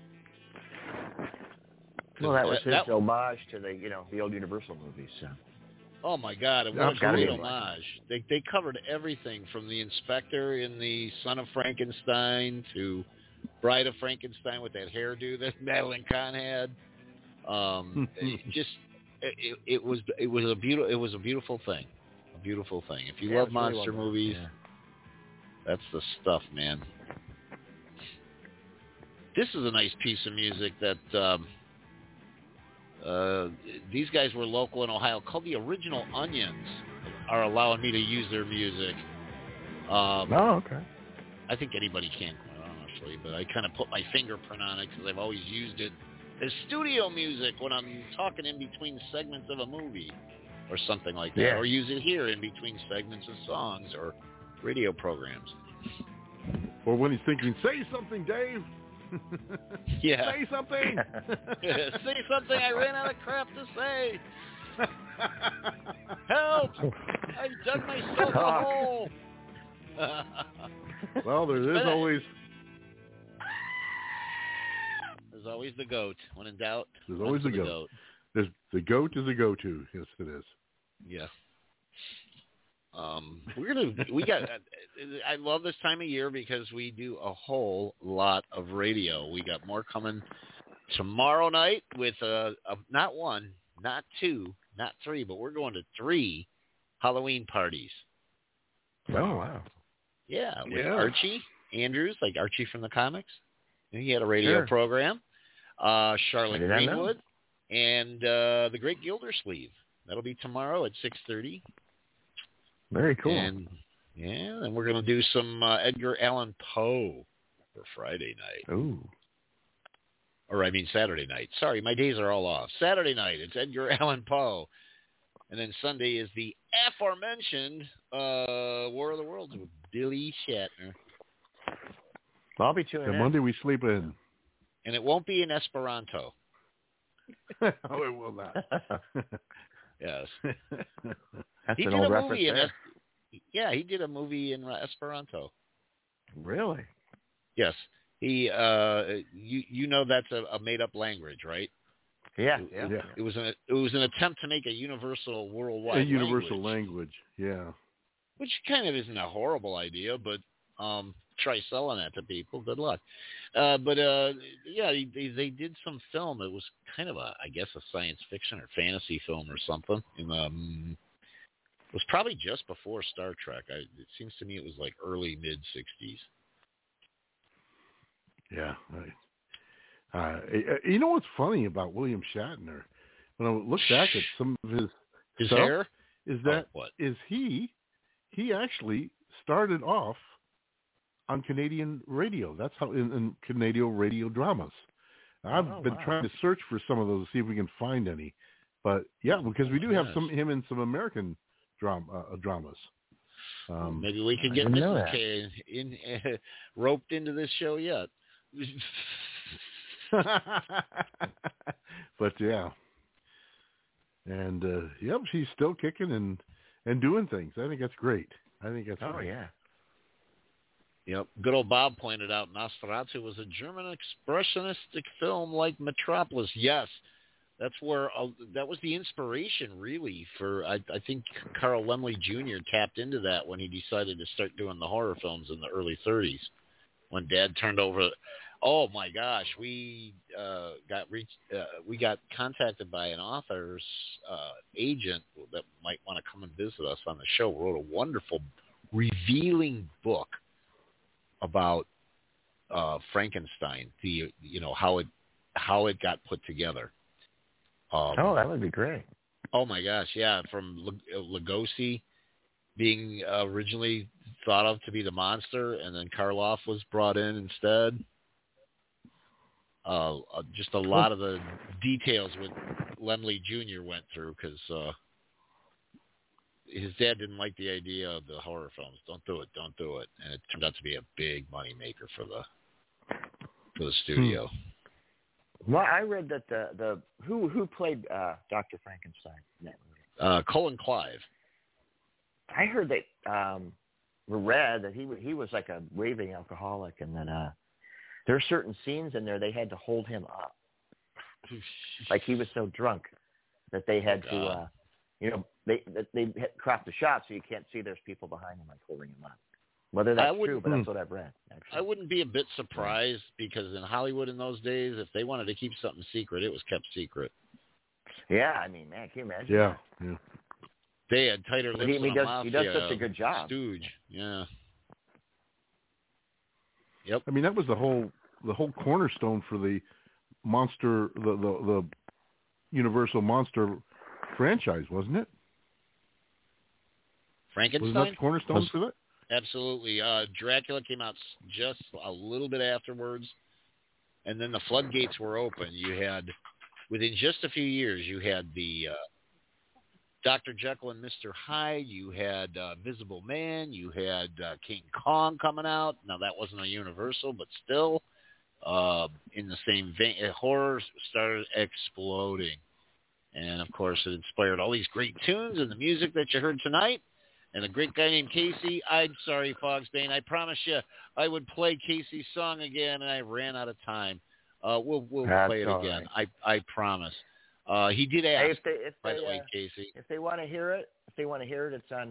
Well, that was his homage to the old Universal movies. So. Oh my God! It was a great homage. They covered everything from the inspector in the Son of Frankenstein to Bride of Frankenstein with that hairdo that Madeline Kahn had. It was a beautiful thing. A beautiful thing. If you love monster movies, that's the stuff, man. This is a nice piece of music that these guys were local in Ohio, called the Original Onions, are allowing me to use their music. Okay. I think anybody can, quite honestly, but I kind of put my fingerprint on it because I've always used it as studio music when I'm talking in between segments of a movie or something like that, or use it here in between segments of songs or radio programs. Or when he's thinking, say something, Dave. Yeah. Say something. Say something. I ran out of crap to say. Help! I've dug myself a hole. Well, there's always the goat. When in doubt, there's always the goat. The goat is a go-to. Yes, it is. Yeah. I love this time of year because we do a whole lot of radio. We got more coming tomorrow night with not one, not two, not three, but we're going to 3 Halloween parties. Oh, wow. Yeah, with Archie Andrews, like Archie from the comics. He had a radio program. Charlotte Greenwood and the Great Gildersleeve. That'll be tomorrow at 6:30. Very cool. And and we're going to do some Edgar Allan Poe for Friday night. Ooh. Or I mean Saturday night. Sorry, my days are all off. Saturday night, it's Edgar Allan Poe. And then Sunday is the aforementioned War of the Worlds with Billy Shatner. I'll be tuning in. Monday we sleep in. And it won't be in Esperanto. Oh, it will not. Yes. That's an old reference there. He did a movie in Esperanto. Really? Yes. He, you know that's a made-up language, right? Yeah. It was an attempt to make a universal worldwide universal language. Yeah. Which kind of isn't a horrible idea, but try selling that to people. Good luck. They did some film. It was kind of a science fiction or fantasy film or something. And, it was probably just before Star Trek. It seems to me it was like early mid-'60s. Yeah. You know what's funny about William Shatner? When I look back at some of his stuff, hair, is that he actually started off on Canadian radio. That's how in Canadian radio dramas. I've been trying to search for some of those to see if we can find any. But yeah, because we do have him in some American dramas. Maybe we could get Mrs. K roped into this show yet. But yeah, and she's still kicking and doing things. I think that's great. I think that's great. Yeah. Yep. Good old Bob pointed out Nosferatu was a German expressionistic film like Metropolis. Yes, that's where that was the inspiration, really, for I think Carl Laemmle Jr. tapped into that when he decided to start doing the horror films in the early 30s. When Dad turned over, oh my gosh, we got contacted by an author's agent that might want to come and visit us on the show. Wrote a wonderful, revealing book about Frankenstein. How it got put together. That would be great. Oh my gosh, yeah, from Lugosi being originally thought of to be the monster, and then Karloff was brought in instead. Just a lot of the details what Laemmle Jr. went through, because his dad didn't like the idea of the horror films. Don't do it. And it turned out to be a big money maker for the studio. Well, I read that the who played Dr. Frankenstein in that movie? Colin Clive. I heard that read that he was like a raving alcoholic, and then there are certain scenes in there they had to hold him up, like he was so drunk that they had to, they cropped the shot so you can't see there's people behind him like holding him up. Whether that's true, but that's what I've read. Actually. I wouldn't be a bit surprised because in Hollywood in those days, if they wanted to keep something secret, it was kept secret. Yeah, I mean, man, can you imagine? Yeah. They had tighter lips than a mafia he does such a good job. stooge. Yeah. Yep. I mean, that was the whole cornerstone for the monster, the Universal Monster franchise, wasn't it? Frankenstein? Was that the cornerstone for that? Absolutely. Dracula came out just a little bit afterwards, and then the floodgates were open. You had, within just a few years, you had the Dr. Jekyll and Mr. Hyde. You had Visible Man. You had King Kong coming out. Now, that wasn't a Universal, but still in the same vein. Horror started exploding. And, of course, it inspired all these great tunes and the music that you heard tonight. And a great guy named Casey. I'm sorry, Fogsbane. I promised you I would play Casey's song again, and I ran out of time. We'll play it again. Right. I promise. He did ask, by the way, Casey. If they want to hear it, it's on.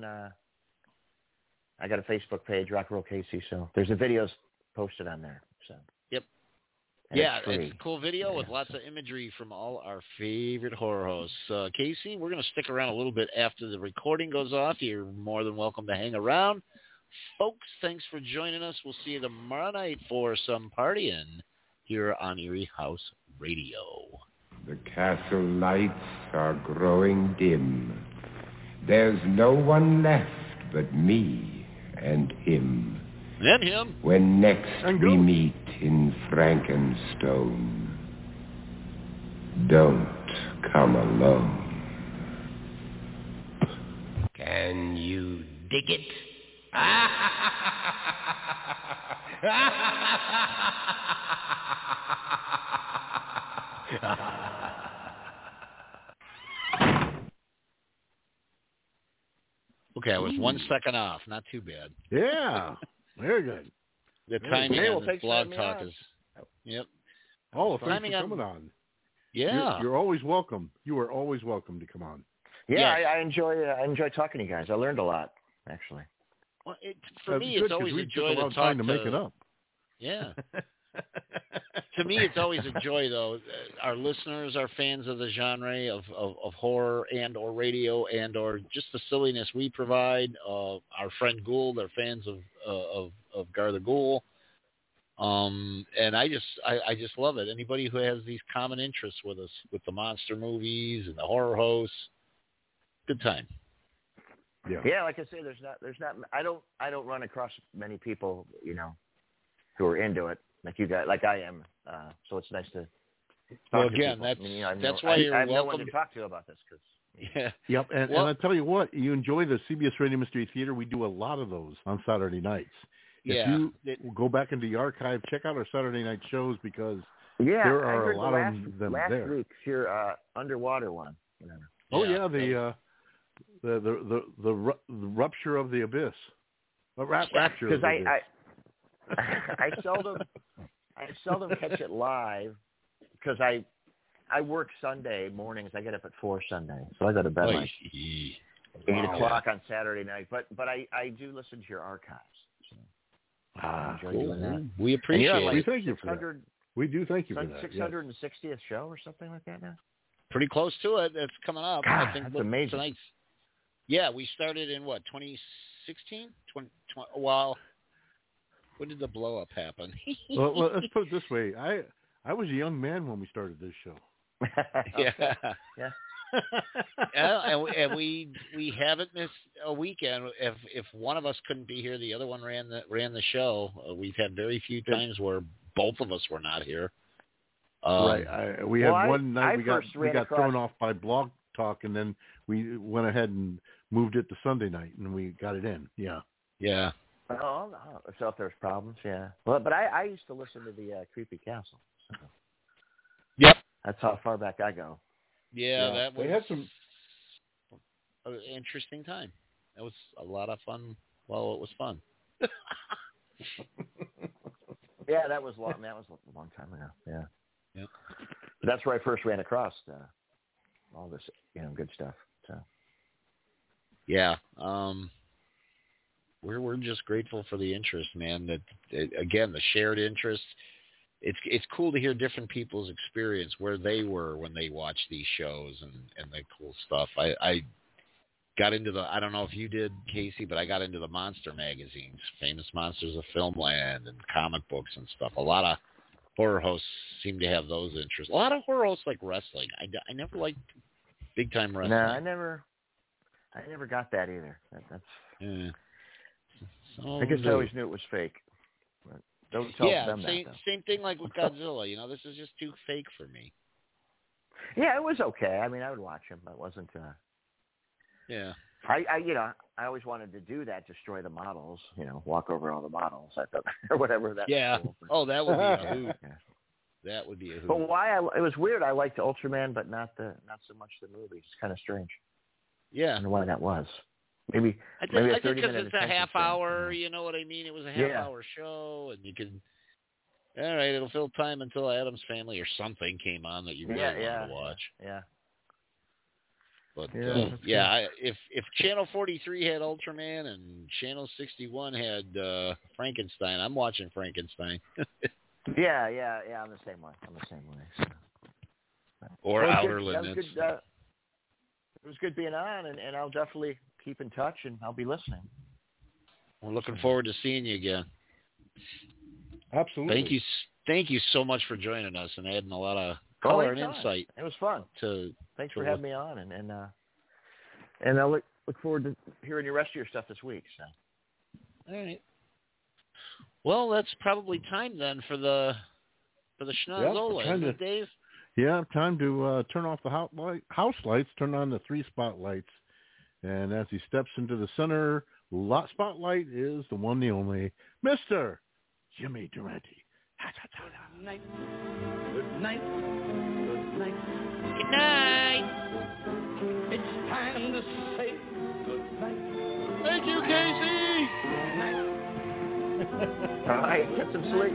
I got a Facebook page, Rock and Roll Casey. So there's the videos posted on there. So. Yep. And yeah, it's a cool video with lots of imagery from all our favorite horror hosts. Casey, we're going to stick around a little bit after the recording goes off. You're more than welcome to hang around. Folks, thanks for joining us. We'll see you tomorrow night for some partying here on Erie House Radio. The castle lights are growing dim. There's no one left but me and him. And him. When next we meet in Frankenstone, don't come alone. Can you dig it? Okay, I was 1 second off. Not too bad. Yeah, very good. The timing on this blog talk is... Yep. Oh, thanks for coming on. Yeah. You're always welcome. You are always welcome to come on. Yeah, yes. I enjoy talking to you guys. I learned a lot, actually. Well, for me, it's always a joy to talk to make it up. Yeah. To me, it's always a joy, though. Our listeners are fans of the genre of horror and or radio and or just the silliness we provide. Our friend Gould are fans of Gar the Ghoul. And I just love it. Anybody who has these common interests with us, with the monster movies and the horror hosts, good time. Yeah, like I say, there's not. I don't run across many people, who are into it like you guys, like I am. So it's nice to. Well, again, that's why you're welcome. I have no one to talk to about this. Yeah. Yep, and I tell you what, you enjoy the CBS Radio Mystery Theater. We do a lot of those on Saturday nights. If you go back into the archive, check out our Saturday night shows because there are a lot of them last there. Last week's your underwater one. Oh yeah, the rupture of the abyss. Rapture. Because I seldom catch it live because I work Sunday mornings. I get up at 4 Sunday, so I go to bed like 8 o'clock on Saturday night. But I do listen to your archives. So I enjoy doing that. We appreciate it. We thank you for that. We do thank you for that. 660th show or something like that now. Pretty close to it. It's coming up. God, I think that's amazing. Tonight's, yeah, we started in 2016? Well, when did the blow up happen? well, let's put it this way. I was a young man when we started this show. Yeah. Yeah. and we haven't missed a weekend. If one of us couldn't be here, the other one ran the show. We've had very few times where both of us were not here. Right. We had one night we got thrown off by Blog Talk, and then we went ahead and moved it to Sunday night, and we got it in. Yeah. Yeah. Oh, so if there's problems, yeah. Well, but I used to listen to the Creepy Castle. So. Yep. That's how far back I go. Yeah, that was they had some an interesting time. That was a lot of fun. Well, it was fun. Yeah, that was a long time ago. Yeah. Yep. But that's where I first ran across all this, good stuff. So. Yeah. we're just grateful for the interest, man. That again, the shared interest. It's cool to hear different people's experience, where they were when they watched these shows and the cool stuff. I got into I don't know if you did, Casey, but I got into the monster magazines, Famous Monsters of Filmland and comic books and stuff. A lot of horror hosts seem to have those interests. A lot of horror hosts like wrestling. I never liked big time wrestling. No, I never got that either. That's. Yeah. So I guess I always knew it was fake. But don't tell them that. Same thing like with Godzilla. This is just too fake for me. Yeah, it was okay. I mean, I would watch him, but it wasn't. Yeah. I always wanted to do that, destroy the models, walk over all the models, I thought, or whatever. Yeah. Oh, that would be a hoot. Yeah. That would be a hoot. But it was weird. I liked Ultraman, but not so much the movie. It's kind of strange. Yeah. I don't know why that was. Maybe I think because it's a half hour, you know what I mean? It was a half-hour show, and you can, all right, it'll fill time until Addams Family or something came on that you really wanted to watch. Yeah. But, if Channel 43 had Ultraman and Channel 61 had Frankenstein, I'm watching Frankenstein. Yeah, I'm the same way. So. Or Outer Limits. It was good being on, and I'll definitely keep in touch, and I'll be listening. We're looking forward to seeing you again. Absolutely. Thank you so much for joining us and adding a lot of color and insight. It was fun. Thanks for having me on, and I'll look forward to hearing the rest of your stuff this week. So. All right. Well, that's probably time then for the Schnozola, isn't it, Dave? Yeah, time to turn off the house lights, turn on the 3 spotlights, and as he steps into the center spotlight is the one, the only, Mr. Jimmy Durante. Good night. Good night. Good night. Good night. It's time to say good night. Thank you, Casey. Good night. All right, get some sleep.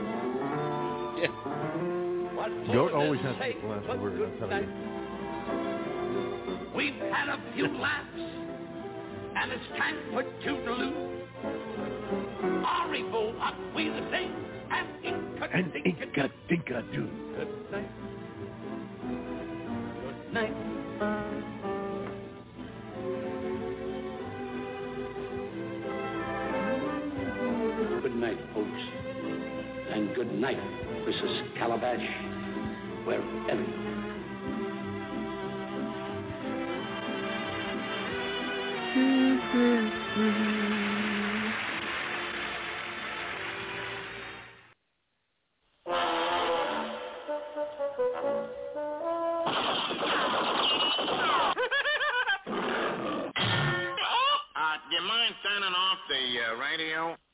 Yeah. Goat always has to be the last word. I'll tell you. We've had a few laughs, and it's time for toodaloo. Arrivo, up we the sing, and inka dinka do. Good night. Good night. Good night, folks, and good night, Mrs. Calabash, wherever you are. Do you mind turning off the radio?